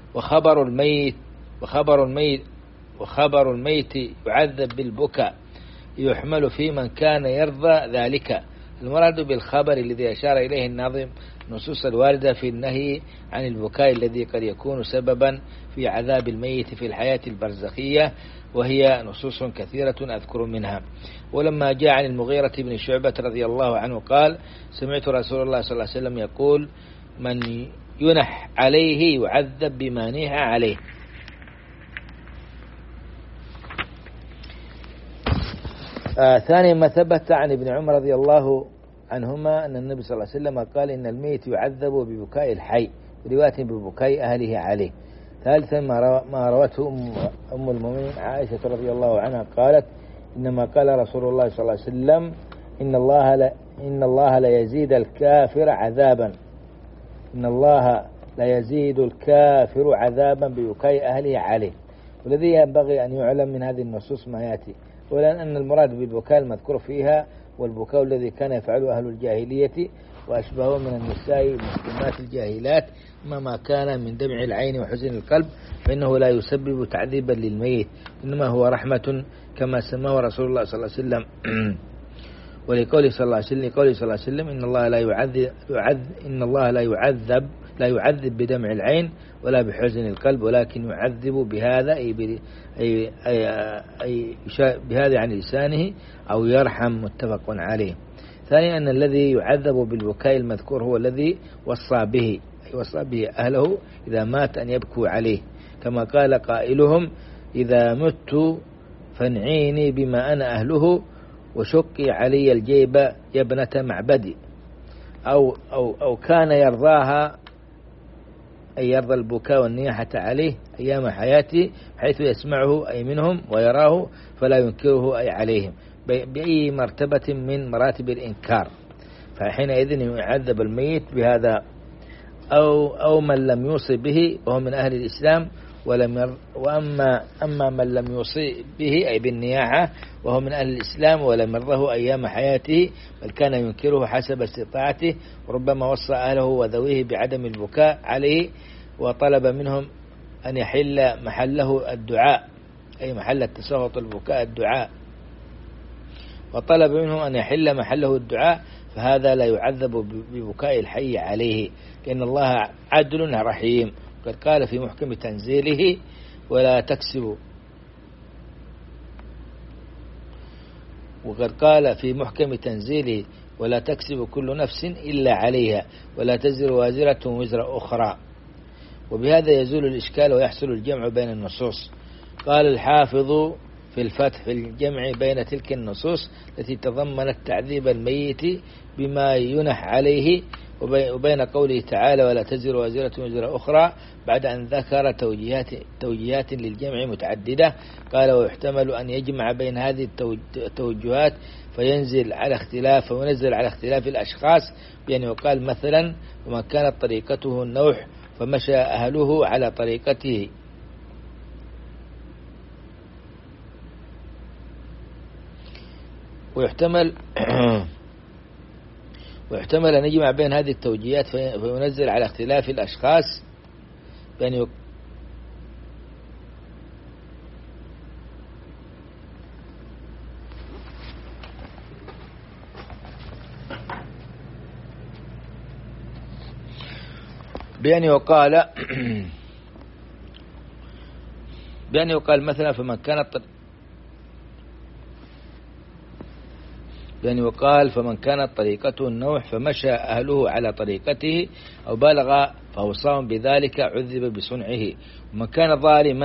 وخبر الميت يعذب بالبكاء، يحمل في من كان يرضى ذلك. المراد بالخبر الذي أشار إليه الناظم نصوص الواردة في النهي عن البكاء الذي قد يكون سببا في عذاب الميت في الحياة البرزخية، وهي نصوص كثيرة أذكر منها. ولما جاء عن المغيرة بن شعبة رضي الله عنه قال: سمعت رسول الله صلى الله عليه وسلم يقول: من ينح عليه يعذب بما نيح عليه. ثانيا، ما ثبت عن ابن عمر رضي الله عنهما أن النبي صلى الله عليه وسلم قال: إن الميت يعذب ببكاء الحي، برواية ببكاء أهله عليه. ثالثا، ما روته أم المؤمنين عائشة رضي الله عنها قالت: إنما قال رسول الله صلى الله عليه وسلم: إن الله لا يزيد الكافر عذابا، إن الله لا يزيد الكافر عذابا ببكاء أهله عليه. والذي ينبغي أن يعلم من هذه النصوص ما يأتي: أولا، أن المراد بالبكاء المذكور فيها والبكاء الذي كان يفعله أهل الجاهلية وأشبهه من النساء المسلمات الجاهلات، ما كان من دمع العين وحزن القلب، فإنه لا يسبب تعذيبا للميت، إنما هو رحمة كما سماه رسول الله صلى الله عليه وسلم. ولقوله صلى الله عليه وسلم: إن الله لا يعذب بدمع العين ولا بحزن القلب، ولكن يعذب بهذا بهذا عن لسانه أو يرحم، متفق عليه. ثانيا، أن الذي يعذب بالبكاء المذكور هو الذي وصى به أهله إذا مات أن يبكوا عليه، كما قال قائلهم: إذا مت فانعيني بما أنا أهله، وشقي علي الجيب يا ابنة معبدي. أو كان يرضاها، أي يرضى البكاء والنياحة عليه أيام حياته، حيث يسمعه أي منهم ويراه فلا ينكره أي عليهم بأي مرتبة من مراتب الإنكار، فحينئذ يعذب الميت بهذا. أو من لم يوصي به وهو من أهل الإسلام أما من لم يوصي به أي بالنياحة وهو من أهل الإسلام ولم يرضه أيام حياته بل كان ينكره حسب استطاعته، وربما وصى أهله وذويه بعدم البكاء عليه، وطلب منهم أن يحل محله الدعاء، أي محل التسخط البكاء الدعاء، وطلب منهم أن يحل محله الدعاء، فهذا لا يعذب ببكاء الحي عليه، لأن الله عدل رحيم. قد قال في محكم تنزيله ولا تكسب، وقد قال في محكم تنزيله ولا تكسب كل نفس إلا عليها ولا تزر وازرة وزر أخرى. وبهذا يزول الإشكال ويحصل الجمع بين النصوص. قال الحافظ في الفتح في الجمع بين تلك النصوص التي تضمنت تعذيب الميت بما ينح عليه وبين قوله تعالى ولا تزر وازرة وزر أخرى، بعد أن ذكر توجيهات للجمع متعددة. قال ويحتمل أن يجمع بين هذه التوجهات فينزل على اختلاف الأشخاص، يعني وقال مثلا ومن كانت طريقته النوح فمشى أهله على طريقته، ويحتمل أن يجمع بين هذه التوجيهات فينزل على اختلاف الأشخاص، يعني بأن يقال مثلا فمن كانت طريقته النوح فمشى أهله على طريقته أو بالغ فوصاهم بذلك عذب بصنعه، ومن كان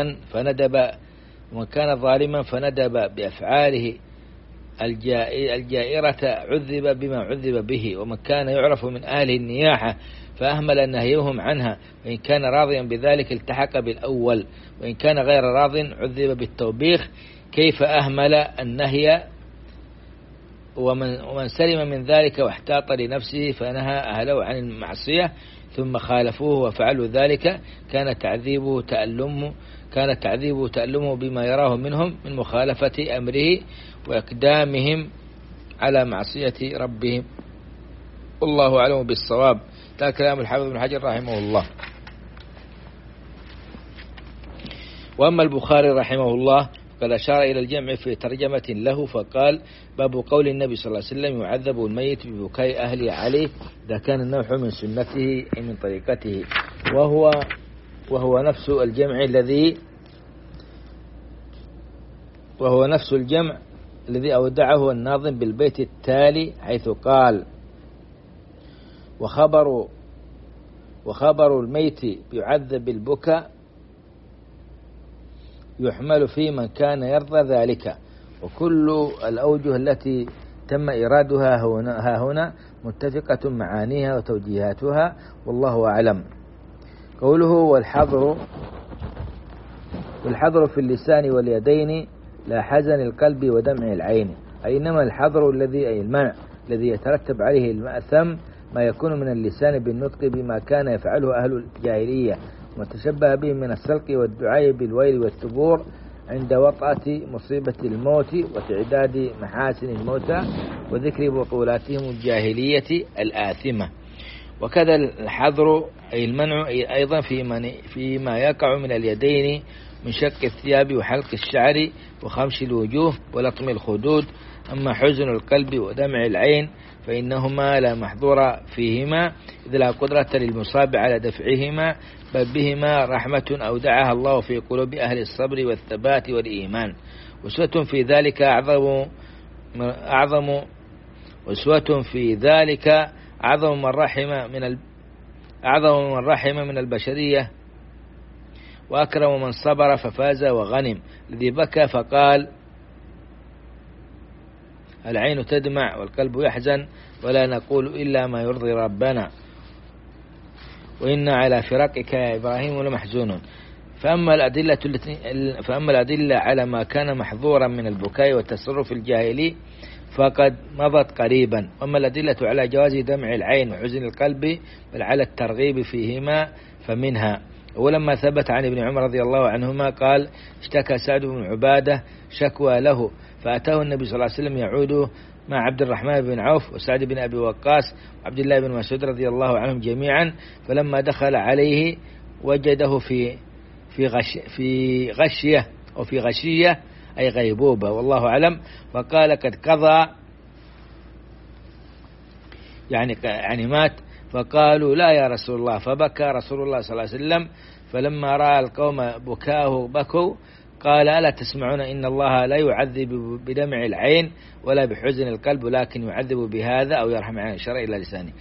ظالما فندب بأفعاله الجائرة عذب بما عذب به، ومن كان يعرف من أهل النياحة فأهمل نهيهم عنها، وإن كان راضيا بذلك التحق بالأول، وإن كان غير راض عذب بالتوبيخ. كيف أهمل النهي ومن سلم من ذلك واحتاط لنفسه فنهى أهله عن المعصية ثم خالفوه وفعلوا ذلك كان تعذيبه تألمه بما يراه منهم من مخالفة أمره وإقدامهم على معصية ربهم. والله أعلم بالصواب. هذا كلام الحافظ ابن حجر رحمه الله. وأما البخاري رحمه الله قد أشار إلى الجمع في ترجمة له فقال باب قول النبي صلى الله عليه وسلم يعذب الميت ببكاء أهله عليه إذا كان النوح من سنته أي من طريقته، وهو نفس الجمع الذي أودعه الناظم بالبيت التالي حيث قال وخبر الميت يعذب بالبكاء يحمل في من كان يرضى ذلك، وكل الأوجه التي تم إرادها هنا متفقة معانيها وتوجيهاتها، والله أعلم. قوله والحذر في اللسان واليدين لا حزن القلب ودمع العين، أي إنما الحذر أي المنع الذي يترتب عليه المأثم ما يكون من اللسان بالنطق بما كان يفعله أهل الجاهلية وتشبه به من السلق والدعاء بالويل والثبور عند وطأة مصيبة الموت وتعداد محاسن الموتى وذكر بطولاتهم الجاهلية الآثمة. وكذا الحذر أي المنع أيضا فيما يقع من اليدين من شق الثياب وحلق الشعر وخمش الوجوه ولطم الخدود. أما حزن القلب ودمع العين فإنهما لا محظور فيهما إذ لا قدرة للمصاب على دفعهما، بل بهما رحمة أودعها الله في قلوب أهل الصبر والثبات والإيمان، وسوة في ذلك أعظم من رحم من البشرية وأكرم من صبر ففاز وغنم. الذي بكى فقال العين تدمع والقلب يحزن ولا نقول إلا ما يرضي ربنا وإنا على فراقك يا إبراهيم لمحزونون. فأما الأدلة على ما كان محظورا من البكاء والتصرف الجاهلي فقد مضت قريبا، وأما الأدلة على جواز دمع العين وحزن القلب بل على الترغيب فيهما فمنها ولما ثبت عن ابن عمر رضي الله عنهما قال اشتكى سعد بن عبادة شكوى له فأتاه النبي صلى الله عليه وسلم يعود مع عبد الرحمن بن عوف وسعد بن أبي وقاص وعبد الله بن مسعود رضي الله عنهم جميعا، فلما دخل عليه وجده في غشية أو في غشية أي غيبوبة والله أعلم، فقال قد قضى يعني مات. فقالوا لا يا رسول الله، فبكى رسول الله صلى الله عليه وسلم، فلما رأى القوم بكاه بكوا قال ألا تسمعون إن الله لا يعذب بدمع العين ولا بحزن القلب ولكن يعذب بهذا أو يرحم عن الشرع إلى لسانه.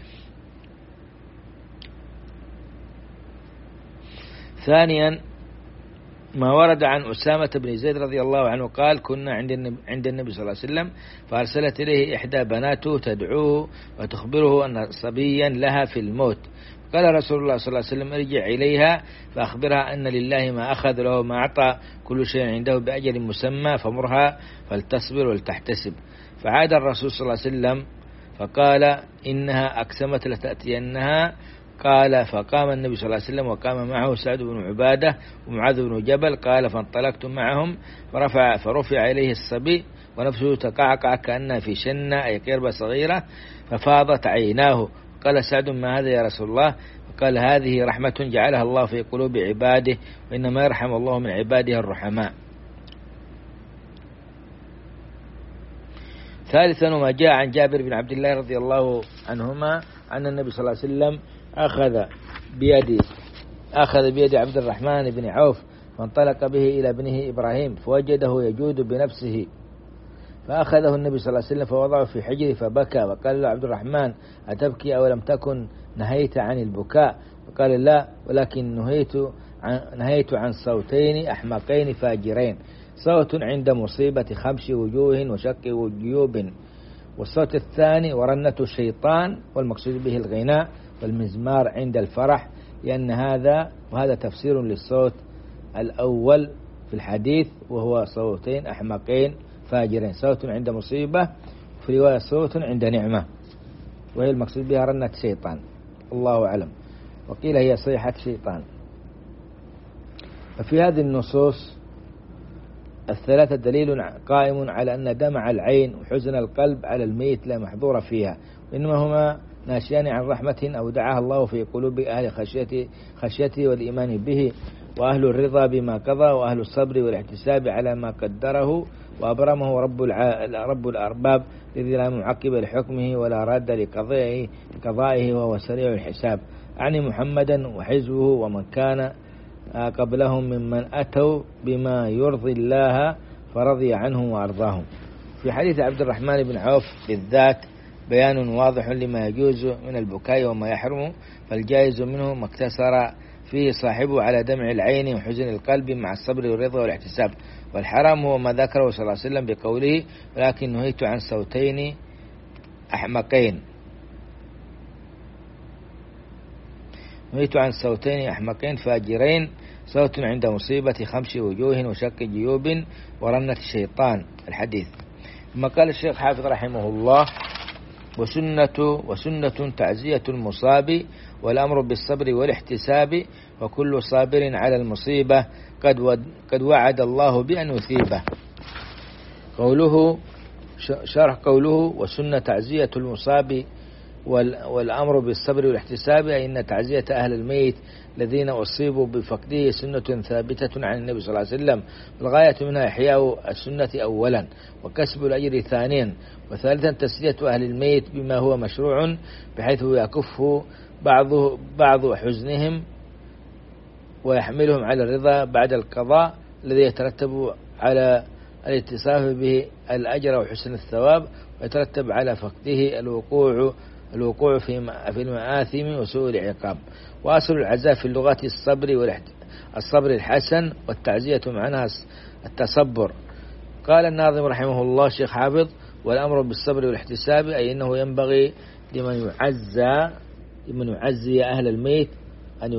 ثانيا ما ورد عن أسامة بن زيد رضي الله عنه قال كنا عند النبي صلى الله عليه وسلم فأرسلت إليه إحدى بناته تدعوه وتخبره أن صبيا لها في الموت، قال رسول الله صلى الله عليه وسلم ارجع إليها فأخبرها أن لله ما أخذ له ما أعطى كل شيء عنده بأجل مسمى فمرها فلتصبر ولتحتسب. فعاد الرسول صلى الله عليه وسلم فقال إنها أقسمت لتأتينها، قال فقام النبي صلى الله عليه وسلم وقام معه سعد بن عبادة ومعاذ بن جبل، قال فانطلقت معهم فرفع إليه الصبي ونفسه تقعقع كأنها في شنة أي قربة صغيرة ففاضت عيناه، قال سعد ما هذا يا رسول الله؟ قال هذه رحمة جعلها الله في قلوب عباده وإنما يرحم الله من عباده الرحماء. ثالثا ما جاء عن جابر بن عبد الله رضي الله عنهما أن النبي صلى الله عليه وسلم أخذ بيد عبد الرحمن بن عوف فانطلق به إلى ابنه إبراهيم فوجده يجود بنفسه، فأخذه النبي صلى الله عليه وسلم فوضعه في حجره فبكى، وقال له عبد الرحمن أتبكي أو لم تكن نهيت عن البكاء؟ وقال لا ولكن نهيت عن صوتين أحمقين فاجرين، صوت عند مصيبة خمش وجوه وشق جيوب، والصوت الثاني ورنة الشيطان والمقصود به الغناء والمزمار عند الفرح، لأن وهذا تفسير للصوت الأول في الحديث وهو صوتين أحمقين فاجرين، صوت عند مصيبة في رواية صوت عند نعمة وهي المقصود بها رنة شيطان الله أعلم، وقيل هي صيحة شيطان. ففي هذه النصوص الثلاثة دليل قائم على أن دمع العين وحزن القلب على الميت لا محظور فيها، وإنما هما ناشئان عن رحمة أودعها الله في قلوب أهل خشيته والإيمان به، وأهل الرضا بما قضى، وأهل الصبر والاحتساب على ما قدره وأبرمه رب الأرباب الذي لا معقب لحكمه ولا راد لقضائه وهو سريع الحساب، أعني محمدا وحزبه ومن كان قبلهم ممن أتوا بما يرضي الله فرضي عنهم وأرضاهم. في حديث عبد الرحمن بن عوف بالذات بيان واضح لما يجوز من البكاء وما يحرم، فالجائز منه ما اقتصر فيه صاحبه على دمع العين وحزن القلب مع الصبر والرضا والاحتساب، والحرام هو ما ذكره صلى الله عليه وسلم بقوله ولكن نهيت عن صوتين أحمقين فاجرين، صوت عند مصيبة خمش وجوه وشق جيوب ورنة الشيطان الحديث. ثم قال الشيخ حافظ رحمه الله وسنة تعزية المصاب والأمر بالصبر والاحتساب، وكل صابر على المصيبة قد وعد الله بأن يثيبه. شرح قوله وسنة تعزية المصاب والأمر بالصبر والاحتساب، أي أن تعزية أهل الميت الذين أصيبوا بفقده سنة ثابتة عن النبي صلى الله عليه وسلم، والغاية منها إحياء السنة أولا وكسب الأجر ثانيا، وثالثا تسلية أهل الميت بما هو مشروع بحيث يكف بعض حزنهم ويحملهم على الرضا بعد القضاء الذي يترتب على الاتصاف به الأجر وحسن الثواب، ويترتب على فقده الوقوع في المآثم وسوء العقاب. وأصل العزاء في اللغة الصبر الحسن، والتعزية معناها التصبر. قال الناظم رحمه الله الشيخ حافظ والأمر بالصبر والاحتساب، أي أنه ينبغي لمن يعزي أهل الميت أن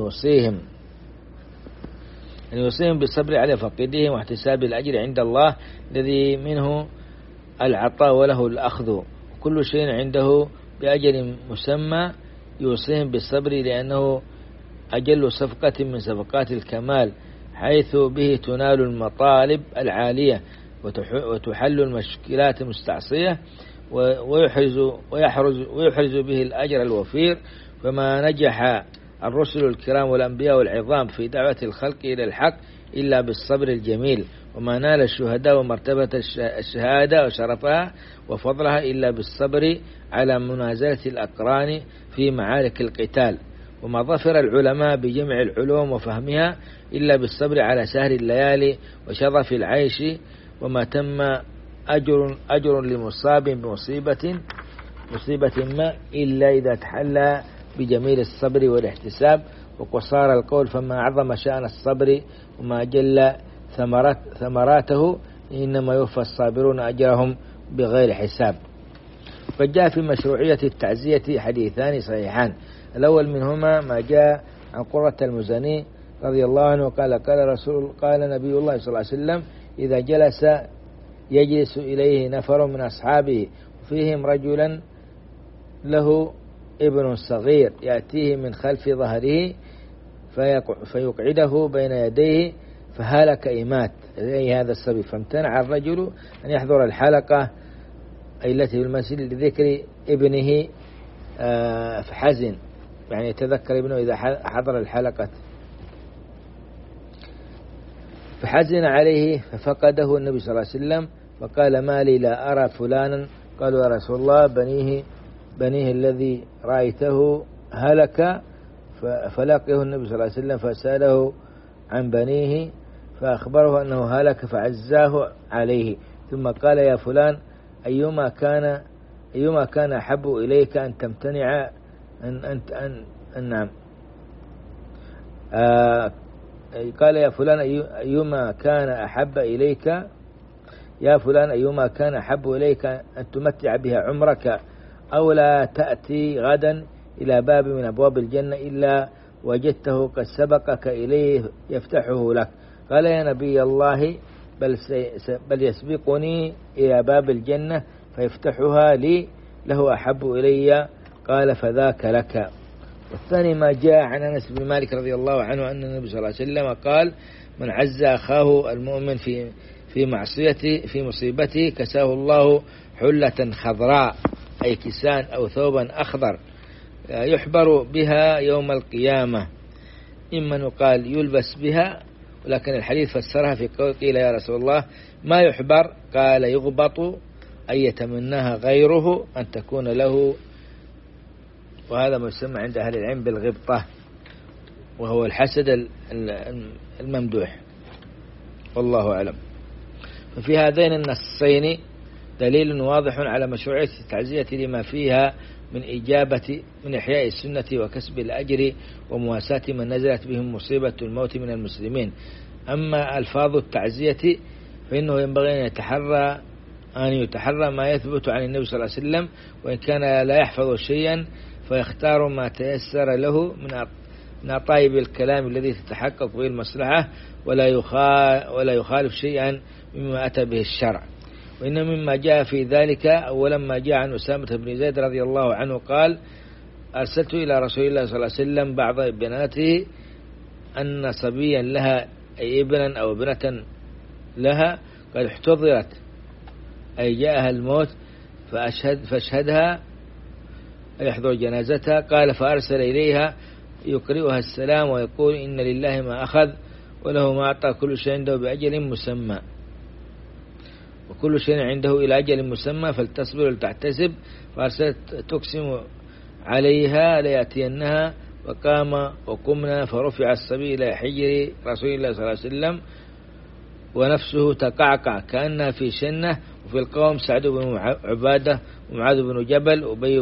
يوصيهم بالصبر على فقدهم واحتساب الأجر عند الله الذي منه العطاء وله الأخذ، كل شيء عنده بأجل مسمى، يوصيهم بالصبر لأنه أجل صفقة من صفقات الكمال، حيث به تنال المطالب العالية وتحل المشكلات المستعصية، ويحرز به الأجر الوفير. فما نجح الرسل الكرام والأنبياء والعظام في دعوة الخلق إلى الحق إلا بالصبر الجميل، وما نال الشهداء ومرتبة الشهادة وشرفها وفضلها إلا بالصبر على منازلة الأقران في معارك القتال، وما ظفر العلماء بجمع العلوم وفهمها إلا بالصبر على سهر الليالي وشظف العيش، وما تم أجر لمصاب بمصيبة ما إلا إذا تحلى بجميل الصبر والاحتساب وقصار القول. فما أعظم شأن الصبر وما جل ثمراته، إنما يوفى الصابرون أجرهم بغير حساب. قد جاء في مشروعية التعزية حديثان صحيحان. الأول منهما ما جاء عن قرة المزني رضي الله عنه قال نبي الله صلى الله عليه وسلم: إذا يجلس إليه نفر من أصحابه وفيهم رجلا له ابن صغير يأتيه من خلف ظهره فيقعده بين يديه فهلك إمات هذا الصبي، فامتنع الرجل أن يحضر الحلقة التي في المسجد لذكر ابنه، فحزن، يعني يتذكر ابنه إذا حضر الحلقة، فحزن عليه ففقده النبي صلى الله عليه وسلم فقال: ما لي لا أرى فلانا؟ قالوا: يا رسول الله بنيه الذي رأيته هلك. فلقيه النبي صلى الله عليه وسلم فسأله عن بنيه فأخبره أنه هلك فعزاه عليه، ثم قال: يا فلان، أيما كان أحب إليك أن تمتنع نعم. قال: يا فلان أيما كان أحب إليك أن تمتع بها عمرك، أو لا تأتي غدا إلى باب من أبواب الجنة إلا وجدته قد سبقك إليه يفتحه لك. قال: يا نبي الله، بل يسبقني إلى باب الجنة فيفتحها لي، له أحب إلي. قال: فذاك لك. والثاني ما جاء عن أنس بن مالك رضي الله عنه أن النبي صلى الله عليه وسلم قال: من عز أخاه المؤمن في مصيبته كساه الله حلة خضراء، أي كسان أو ثوبا أخضر يحبر بها يوم القيامة، إما يقال يلبس بها، ولكن الحديث فسرها في قول: قيل يا رسول الله ما يحبر؟ قال: يغبط، أي يتمناها غيره أن تكون له، وهذا ما يسمى عند أهل العلم بالغبطة، وهو الحسد الممدوح، والله أعلم. ففي هذين النصين دليل واضح على مشروعية التعزية لما فيها من إحياء السنة وكسب الأجر ومواساة من نزلت بهم مصيبة الموت من المسلمين. أما ألفاظ التعزية فإنه ينبغي أن يتحرى ما يثبت عن النبي صلى الله عليه وسلم، وإن كان لا يحفظ شيئا فيختار ما تيسر له من أطايب الكلام الذي تتحقق به المصلحة، ولا يخالف شيئا مما أتى به الشرع. وإن مما جاء في ذلك أولا ما جاء عن أسامة بن زيد رضي الله عنه قال: أرسلت إلى رسول الله صلى الله عليه وسلم بعض ابناته أن صبيا لها، أي ابنا أو ابنة لها، قد احتضرت، أي جاءها الموت، فاشهدها، يحضر جنازتها. قال: فأرسل إليها يقرئها السلام ويقول: إن لله ما أخذ وله ما أعطى، كل شيء عنده بأجل مسمى، وكل شيء عنده إلى أجل مسمى، فلتصبر ولتحتسب. فأرسلت تقسم عليها ليأتينها، وقمنا فرفع الصبي إلى حجر رسول الله صلى الله عليه وسلم ونفسه تقعقع كأنها في شنة. وفي القوم سعد بن عبادة ومعاذ بن جبل وأبي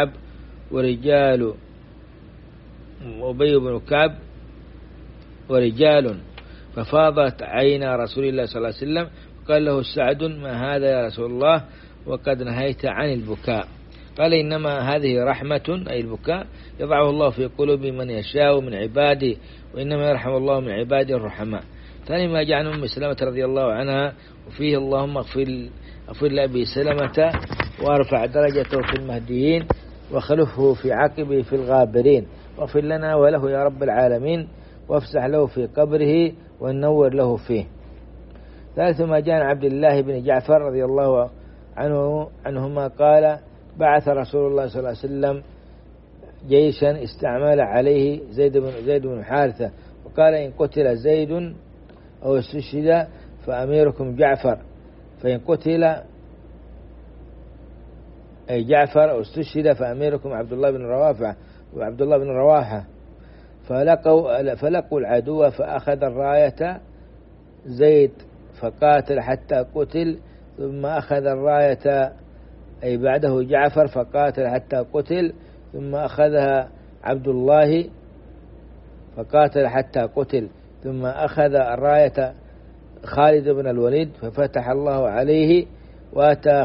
بن كعب ورجال، ففاضت عينا رسول الله صلى الله عليه وسلم. قال له سعد: ما هذا يا رسول الله؟ وقد نهيت عن البكاء. قال: إنما هذه رحمة، أي البكاء، يضعه الله في قلوب من يشاء من عباده، وإنما يرحم الله من عباده الرحماء. ثاني ما جاء عن أم سلمة رضي الله عنها، وفيه: اللهم اغفر لأبي سلمة وارفع درجته في المهديين وخلفه في عقبه في الغابرين. واغفر لنا وله يا رب العالمين، وافسح له في قبره ونور له فيه. ثالث ما جاء عن عبد الله بن جعفر رضي الله عنهما قال: بعث رسول الله صلى الله عليه وسلم جيشا استعمل عليه زيد بن حارثة، وقال: إن قتل زيد أو استشهد فأميركم جعفر، فإن قتل أي جعفر أو استشهد فأميركم عبد الله بن رواحة. فلقوا العدو فأخذ الراية زيد فقاتل حتى قتل، ثم أخذ الراية أي بعده جعفر فقاتل حتى قتل، ثم أخذها عبد الله فقاتل حتى قتل، ثم أخذ الراية خالد بن الوليد ففتح الله عليه، وأتى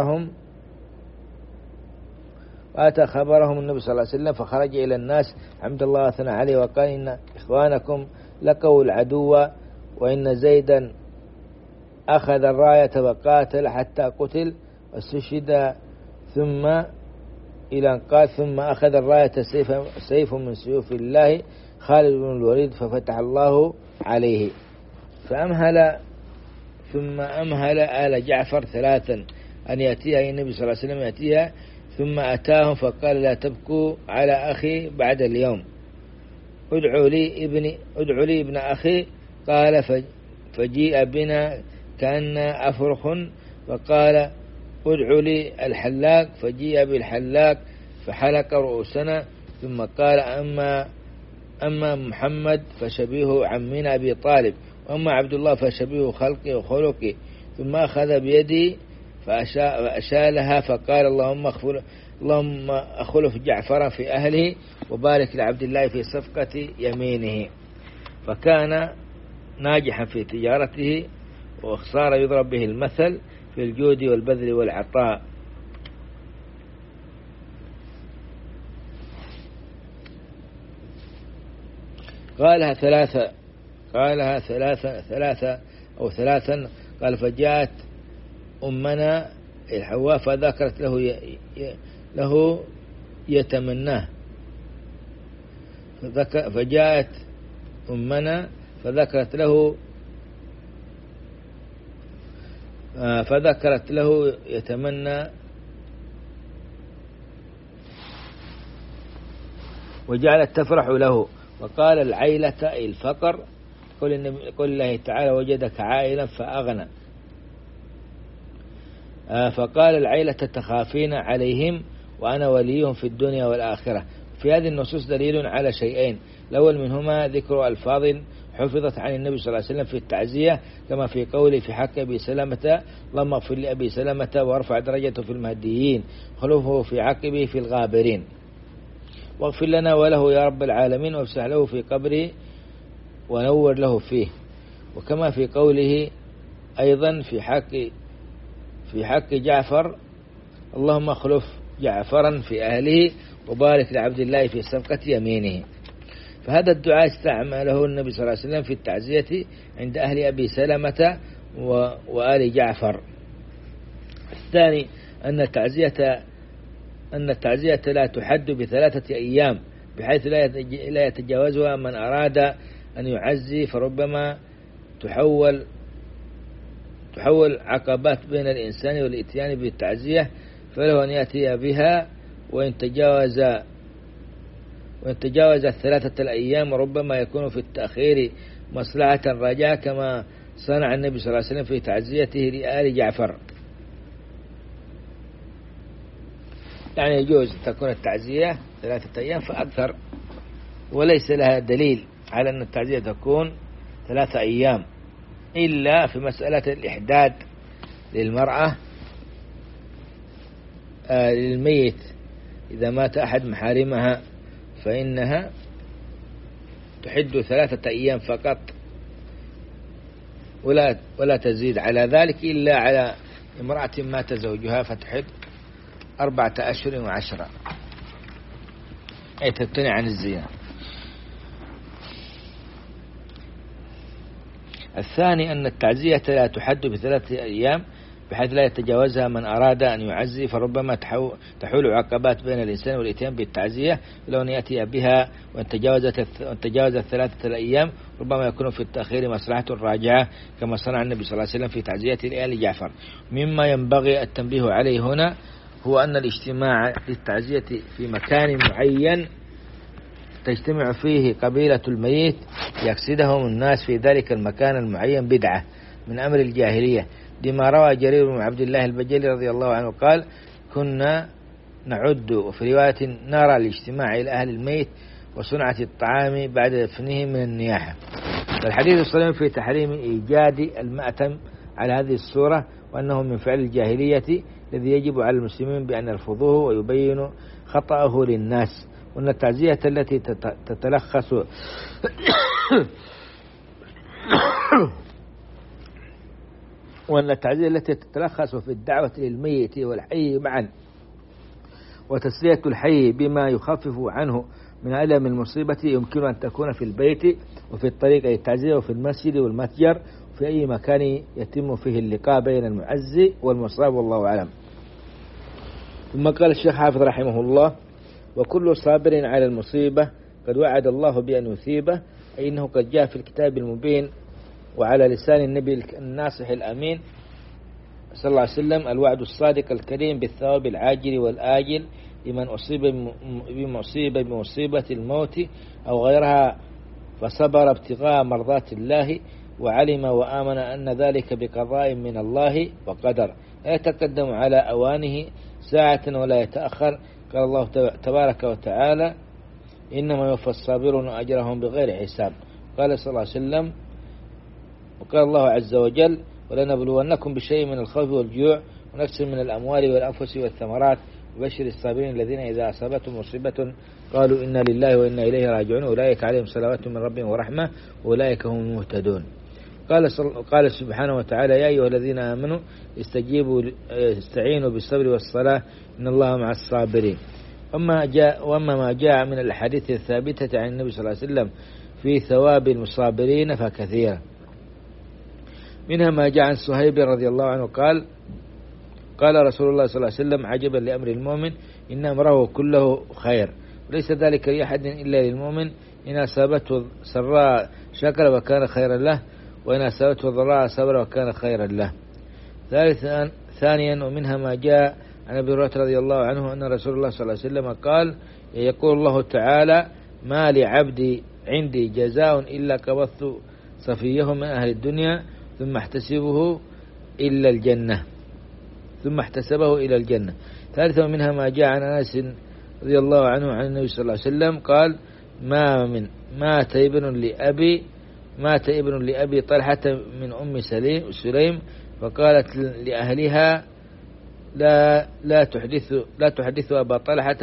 خبرهم النبي صلى الله عليه وسلم، فخرج إلى الناس حمد الله وثنى عليه وقال: إن إخوانكم لقوا العدو، وإن زيدا أخذ الراية وقاتل حتى قتل واستشهد، ثم إلى أن قال: ثم أخذ الراية سيف من سيوف الله خالد بن الوليد ففتح الله عليه. ثم أمهل آل جعفر ثلاثا أن يأتيها النبي صلى الله عليه وسلم يأتيها، ثم أتاهم فقال: لا تبكوا على أخي بعد اليوم، ادعوا لي ابن أخي. قال: فجيء بنا كأن أفرخ، فقال: ادعوا لي الحلاق، فجيء بالحلاق فحلق رؤوسنا، ثم قال: أما محمد فشبيه عمنا أبي طالب، وأما عبد الله فشبيه خلقي وخلقي. ثم أخذ بيدي فأشالها فقال: اللهم أخلف جعفر في أهله، وبارك لعبد الله في صفقة يمينه. فكان ناجحا في تجارته، وصار يضرب به المثل في الجود والبذل والعطاء. قالها ثلاثا. قال: فجاءت أمنا الحواء فذكرت له يتمناه، فجاءت أمنا فذكرت له يتمنى، وجعلت تفرح له. وقال: العيلة الفقر، قل الله تعالى: وجدك عائلا فأغنى. فقال: العيلة تخافين عليهم وأنا وليهم في الدنيا والآخرة. في هذه النصوص دليل على شيئين: الأول منهما ذكر ألفاظ حفظت عن النبي صلى الله عليه وسلم في التعزية، كما في قوله في حق أبي سلمة: اللهم اغفر لأبي سلمة وارفع درجته في المهديين، خلفه في عقبه في الغابرين، واغفر لنا وله يا رب العالمين، وافسح له في قبره ونور له فيه. وكما في قوله أيضا في حق جعفر: اللهم اخلف جعفرا في أهله، وبارك لعبد الله في صفقة يمينه. فهذا الدعاء استعمله النبي صلى الله عليه وسلم في التعزية عند أهل أبي سلمة وآل جعفر. الثاني أن التعزية لا تحد ب3 أيام، بحيث لا يتجاوزها من أراد أن يعزي، فربما تحول عقبات بين الإنسان والإتيان بالتعزية، فله أن يأتي بها، وإن تجاوز 3 أيام ربما يكون في التأخير مصلحة رجاء، كما صنع النبي صلى الله عليه وسلم في تعزيته لآل جعفر. يعني يجوز تكون التعزية 3 أيام فأكثر، وليس لها دليل على أن التعزية تكون 3 أيام، إلا في مسألة الإحداد للمرأة للميت إذا مات أحد محارمها، فإنها تحد 3 أيام فقط، ولا تزيد على ذلك، إلا على امرأة مات زوجها فتحد 4 أشهر و10، أي تمتنع عن الزنا. الثاني أن التعزية لا تحد ب3 أيام، بحيث لا يتجاوزها من أراد أن يعزي، فربما تحول عقبات بين الإنسان والإتيان بالتعزية لو أن يأتي بها، وأن تجاوزت 3 أيام ربما يكون في التأخير مصلحة راجعة، كما صنع النبي صلى الله عليه وسلم في تعزيته لآل جعفر. مما ينبغي التنبيه عليه هنا هو أن الاجتماع للتعزية في مكان معين تجتمع فيه قبيلة الميت يقصدهم الناس في ذلك المكان المعين بدعة من أمر الجاهلية، لما روى جرير بن عبد الله البجلي رضي الله عنه قال: كنا نعد، وفي رواية نرى الاجتماع إلى أهل الميت وصنعة الطعام بعد دفنه من النياحة. فالحديث الصريح في تحريم إيجاد المأتم على هذه الصورة، وأنه من فعل الجاهلية الذي يجب على المسلمين بأن يرفضوه ويبين خطأه للناس، وأن التعزية التي تتلخص في الدعوة للميت والحي معا، وتسلية الحي بما يخفف عنه من ألم المصيبة، يمكن أن تكون في البيت وفي الطريق أي التعزية، وفي المسجد والمتجر، وفي أي مكان يتم فيه اللقاء بين المعزي والمصاب، والله أعلم. ثم قال الشيخ حافظ رحمه الله: وكل صابر على المصيبة قد وعد الله بأن يثيبه، أي إنه قد جاء في الكتاب المبين وعلى لسان النبي الناصح الأمين صلى الله عليه وسلم الوعد الصادق الكريم بالثواب العاجل والآجل لمن أصيب بمصيبة الموت أو غيرها فصبر ابتغاء مرضات الله، وعلم وآمن أن ذلك بقضاء من الله وقدر، لا يتقدم على أوانه ساعة ولا يتأخر. قال الله تبارك وتعالى: إنما يوفى الصابرون أجرهم بغير حساب. قال صلى الله عليه وسلم: وقال الله عز وجل: ولنبلونكم بشيء من الخوف والجوع ونقص من الأموال والأنفس والثمرات وبشر الصابرين الذين إذا أصابتهم مصيبة قالوا إنا لله وإنا إليه راجعون أولئك عليهم صلوات من ربهم ورحمة وأولئك هم المهتدون. قال سبحانه وتعالى: يا أيها الذين آمنوا استعينوا بالصبر والصلاة إن الله مع الصابرين. وأما ما جاء من الأحاديث الثابتة عن النبي صلى الله عليه وسلم في ثواب المصابرين فكثيرا، منها ما جاء عن صهيب رضي الله عنه قال رسول الله صلى الله عليه وسلم: عجبا لأمر المؤمن إن أمره كله خير، وليس ذلك لأحد إلا للمؤمن، إن أصابته سراء شكر وكان خيرا له، وإن أصابته ضراء صبر وكان خيرا له. ثانيا ومنها ما جاء عن أبي هريرة رضي الله عنه أن رسول الله صلى الله عليه وسلم قال: يقول الله تعالى: ما لعبدي عندي جزاء إلا قبضت صفيه من أهل الدنيا ثم احتسبه إلى الجنة. ثالثا ومنها ما جاء عن أنس رضي الله عنه عن النبي صلى الله عليه وسلم قال: مات ابن لأبي طلحة من أم سليم فقالت لأهلها: لا تحدث أبا طلحة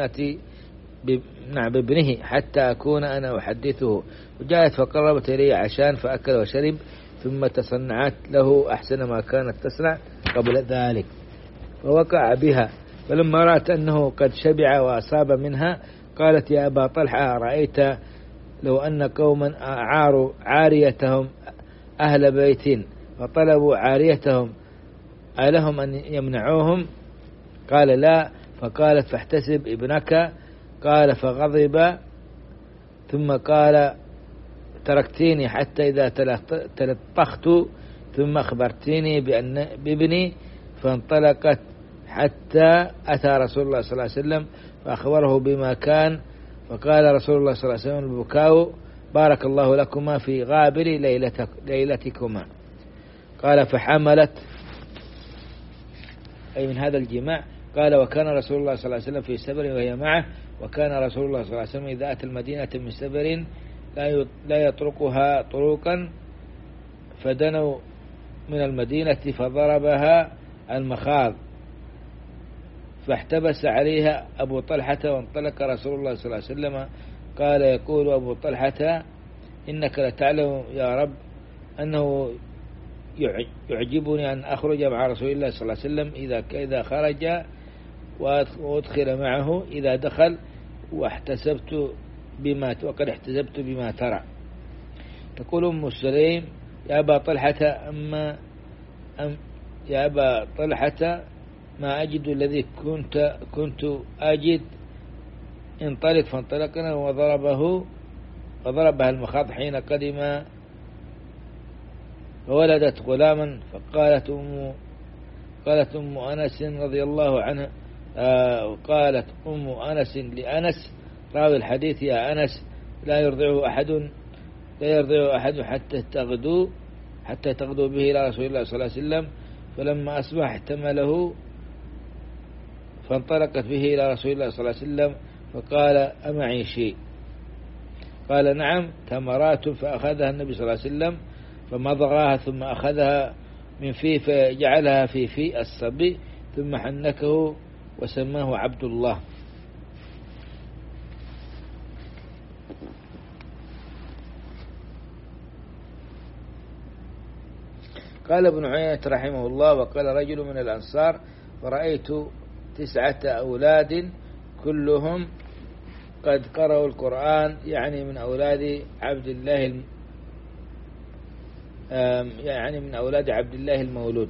بابنه حتى أكون أنا أحدثه. وجاءت فقربت إليه عشان فأكل وشرب، ثم تصنعت له أحسن ما كانت تصنع قبل ذلك، فوقع بها، فلما رأت أنه قد شبع وأصاب منها قالت: يا أبا طلحة، رأيت لو أن قوما أعاروا عاريتهم أهل بيت فطلبوا عاريتهم ألهم أن يمنعوهم؟ قال: لا. فقالت: فاحتسب ابنك. قال: فغضب، ثم قال: تركتيني حتى إذا تلطخت ثم أخبرتيني بابني، فانطلقت حتى أتى رسول الله صلى الله عليه وسلم فأخبره بما كان، فقال رسول الله صلى الله عليه وسلم البكاء: بارك الله لكما في غابر ليلتكما. قال: فحملت، أي من هذا الجماع. قال: وكان رسول الله صلى الله عليه وسلم في سفر وهي معه، وكان رسول الله صلى الله عليه وسلم إذا أتى المدينة من سفر لا يطرقها طرقا، فدنوا من المدينة فضربها المخاض، فاحتبس عليها أبو طلحة، وانطلق رسول الله صلى الله عليه وسلم. قال: يقول أبو طلحة: إنك لتعلم يا رب أنه يعجبني أن أخرج مع رسول الله صلى الله عليه وسلم إذا خرج وأدخل معه إذا دخل، وقد احتسبت بما ترى. تقول أم سليم: يا أبا طلحة، يا أبا طلحة ما أجد الذي كنت أجد، انطلق. فانطلقنا وضربها المخاض حين قدم، فولدت غلاما. قالت أم أنس رضي الله عنها، قالت أم أنس لأنس راوي الحديث: يا أنس لا يرضعه أحد حتى تغدو به إلى رسول الله صلى الله عليه وسلم. فلما أصبح احتمله فانطلقت به إلى رسول الله صلى الله عليه وسلم فقال: أمعي شيء؟ قال: نعم، تمرات. فأخذها النبي صلى الله عليه وسلم فمضغها، ثم أخذها من فيه فجعلها في الصبي، ثم حنكه وسماه عبد الله. قال ابن عيينة رحمه الله: وقال رجل من الأنصار: فرأيت 9 أولاد كلهم قد قرأوا القرآن، يعني من أولاد عبد الله المولود.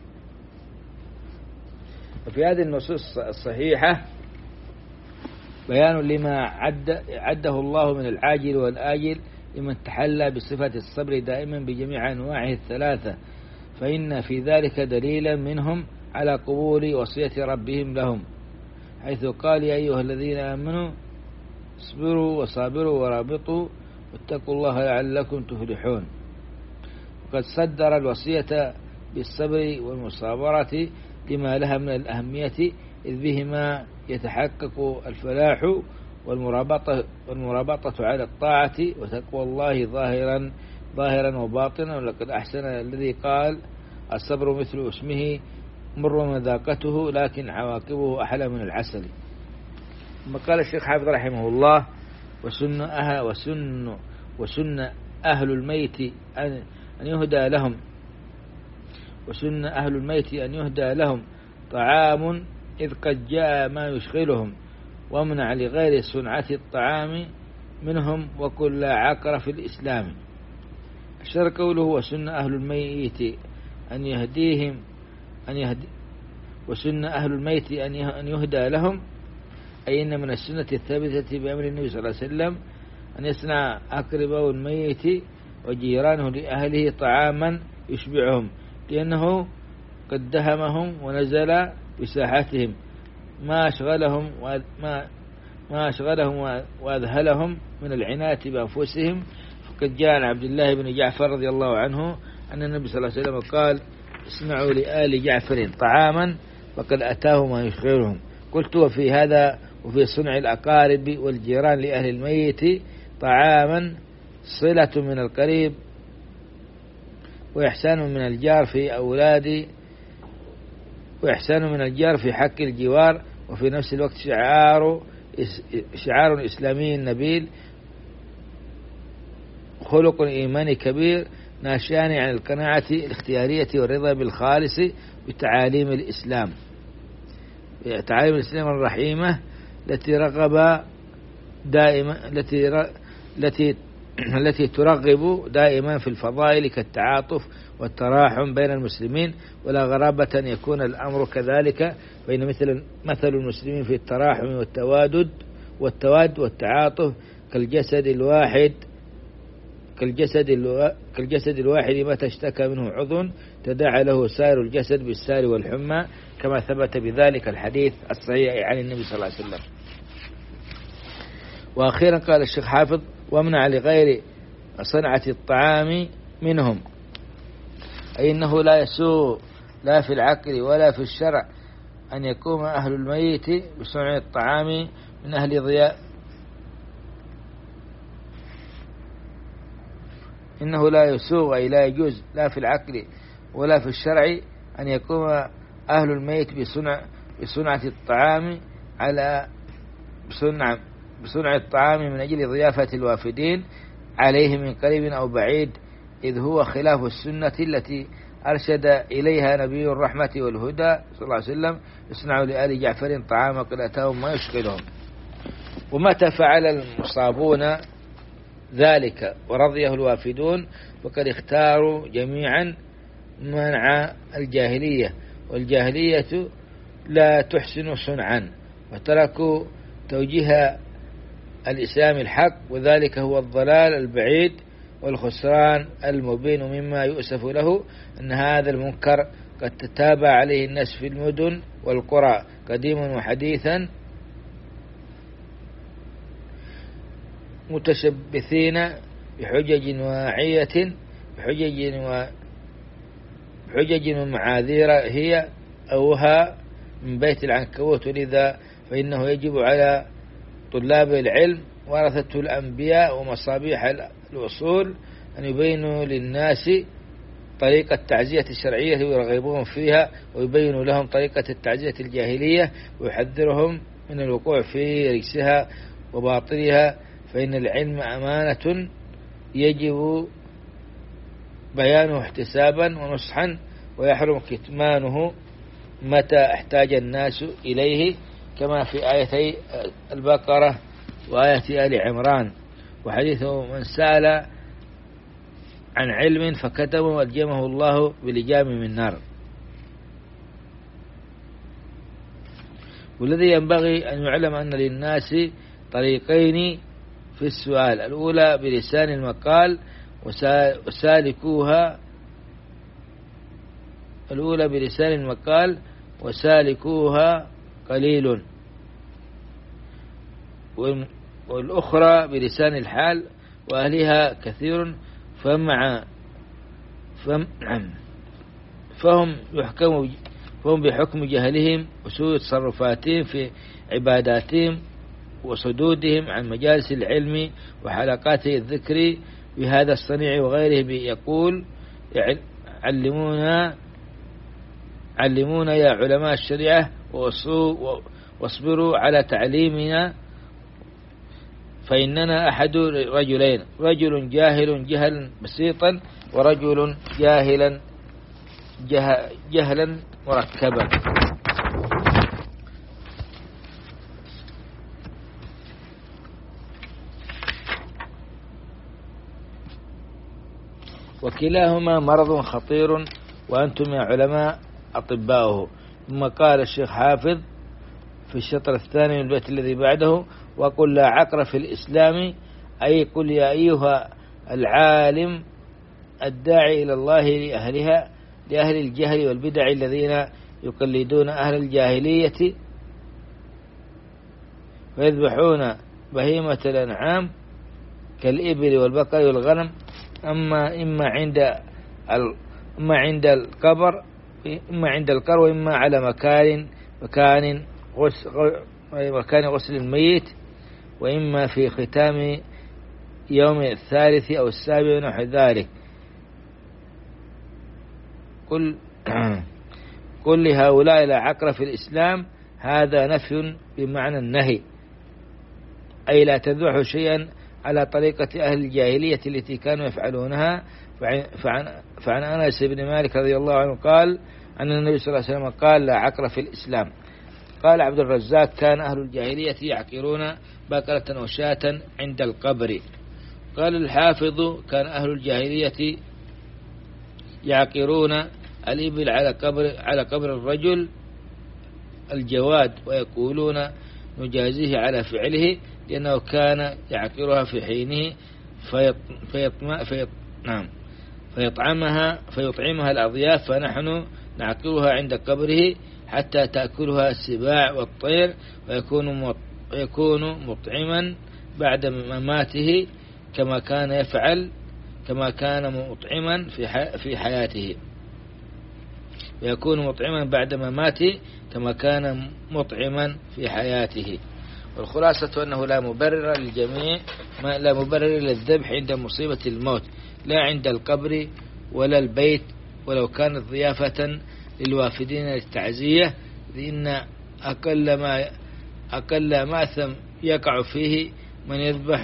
وفي هذه النصوص الصحيحة بيان لما عده الله من العاجل والآجل لمن تحلى بصفة الصبر دائما بجميع أنواعه الثلاثة، فإن في ذلك دليلا منهم على قبول وصية ربهم لهم، حيث قال: يا أيها الذين آمنوا اصبروا وصابروا ورابطوا واتقوا الله لعلكم تفلحون. وقد صدر الوصية بالصبر والمصابرة لما لها من الأهمية، إذ بهما يتحقق الفلاح والمرابطة على الطاعة وتقوى الله ظاهرا وباطنا. ولقد أحسن الذي قال: الصبر مثل اسمه مر مذاقته لكن عواقبه أحلى من العسل. ثم قال الشيخ حافظ رحمه الله: وسن أهل الميت أن يهدى لهم طعام إذ قد جاء ما يشغلهم، وامنع لغير صنعة الطعام منهم وكل عقر في الإسلام. الشر قوله: وسن أهل الميت أن يهدى لهم، أي إن من السنة الثابتة بأمر النبي صلى الله عليه وسلم أن يصنع أقرباء الميت وجيرانه لأهله طعاما يشبعهم، لأنه قد دهمهم ونزل بساحتهم ما أشغلهم وأذهلهم من العناية بأنفسهم. فقد جاء عن عبد الله بن جعفر رضي الله عنه أن النبي صلى الله عليه وسلم قال: اصنعوا لآل جعفر طعاما فقد أتاه ما يشغلهم. قلت: وفي هذا وفي صنع الأقارب والجيران لأهل الميت طعاما صلة من القريب وإحسان من الجار في حق الجوار، وفي نفس الوقت شعار إسلامي نبيل، خلق إيماني كبير، ناشئان عن القناعة الاختيارية والرضا بالخالص بتعاليم الإسلام، تعاليم الإسلام الرحيمة التي ترغب دائما في الفضائل كالتعاطف والتراحم بين المسلمين، ولا غرابة أن يكون الأمر كذلك، فإن مثل المسلمين في التراحم والتواد والتعاطف كالجسد الواحد متى اشتكى منه عضو تداعى له سائر الجسد بالسهر والحمى، كما ثبت بذلك الحديث الصحيح عن النبي صلى الله عليه وسلم. وأخيرا قال الشيخ حافظ: وامنع لغير صنعة الطعام منهم، أي إنه لا يسوغ لا في العقل ولا في الشرع أن يقوم أهل الميت بصنع الطعام من أهل ضياء، إنه لا يسوغ أي لا يجوز لا في العقل ولا في الشرع أن يقوم أهل الميت بصنعة الطعام بصنع الطعام من أجل ضيافة الوافدين عليه من قريب أو بعيد، إذ هو خلاف السنة التي أرشد إليها نبي الرحمة والهدى صلى الله عليه وسلم: اصنعوا لآل جعفر طعاما قد أتاهم ما يشغلهم. ومتى فعل المصابون ذلك ورضيه الوافدون فقد اختاروا جميعا منع الجاهلية، والجاهلية لا تحسن صنعا، وتركوا توجيه الإسلام الحق، وذلك هو الضلال البعيد والخسران المبين. مما يؤسف له أن هذا المنكر قد تتابع عليه الناس في المدن والقرى قديما وحديثا، متشبثين بحجج واعية، بحجج ومعاذير هي أوها من بيت العنكبوت. ولذا فإنه يجب على طلاب العلم ورثة الأنبياء ومصابيح الأصول أن يبينوا للناس طريقة التعزية الشرعية ويرغبون فيها، ويبينوا لهم طريقة التعزية الجاهلية، ويحذرهم من الوقوع في رجسها وباطلها. فإن العلم أمانة يجب بيانه احتسابا ونصحا، ويحرم كتمانه متى احتاج الناس إليه، كما في آيتي البقرة وآية آل عمران. وحديث من سأل عن علم فكتمه ألجمه الله بلجام من نار. والذي ينبغي أن يعلم أن للناس طريقين في السؤال: الأولى بلسان المقال وسالكوها قليل، والأخرى بلسان الحال وأهلها كثير، فهم بحكم جهلهم وسوء تصرفاتهم في عباداتهم وصدودهم عن مجالس العلم وحلقات الذكر بهذا الصنيع وغيره يقول: علمونا يا علماء الشريعة واصبروا على تعليمنا، فإننا أحد رجلين: رجل جاهل جهلا بسيطا، ورجل جهلا مركبا. وكلاهما مرض خطير، وأنتم يا علماء أطباؤه. ثم قال الشيخ حافظ في الشطر الثاني من البيت الذي بعده: وقل لا عقر في الإسلام، أي قل يا أيها العالم الداعي إلى الله لأهل الجهل والبدع الذين يقلدون أهل الجاهلية ويذبحون بهيمة الأنعام كالإبل والبقر والغنم، إما عند القبر وإما على مكان غسل الميت، وإما في ختام يوم الثالث أو السابع ونحو ذلك. قل لهؤلاء لا عقر في الإسلام، هذا نفي بمعنى النهي، أي لا تذبحوا شيئا على طريقة أهل الجاهلية التي كانوا يفعلونها. فعن أنس بن مالك رضي الله عنه قال أن النبي صلى الله عليه وسلم قال: لا عقر في الإسلام. قال عبد الرزاق: كان أهل الجاهلية يعقرون بقرة وشاة عند القبر. قال الحافظ: كان أهل الجاهلية يعقرون الإبل على قبر الرجل الجواد، ويقولون نجازيه على فعله، لأنه كان يعقرها في حينه فيطعمها الأضياف، فنحن نعقرها عند قبره حتى تأكلها السباع والطير، ويكون مطعما بعد مماته كما كان مطعما في حياته، ويكون مطعما بعد مماته كما كان مطعما في حياته. والخلاصة أنه لا مبرر للجميع، لا مبرر للذبح عند مصيبة الموت، لا عند القبر ولا البيت، ولو كانت ضيافة للوافدين للتعزية، لأن أقل مأثم يقع فيه من يذبح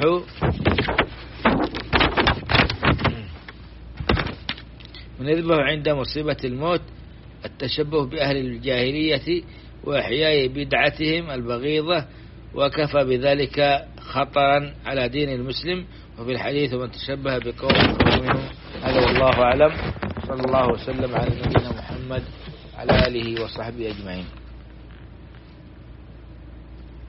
عند مصيبة الموت التشبه بأهل الجاهلية وإحياء بدعتهم البغيضة، وكفى بذلك خطرا على دين المسلم. وفي الحديث: من تشبه بقوم فهو منهم. هذا والله أعلم. وصلى الله وسلم على نبينا محمد على آله وصحبه أجمعين.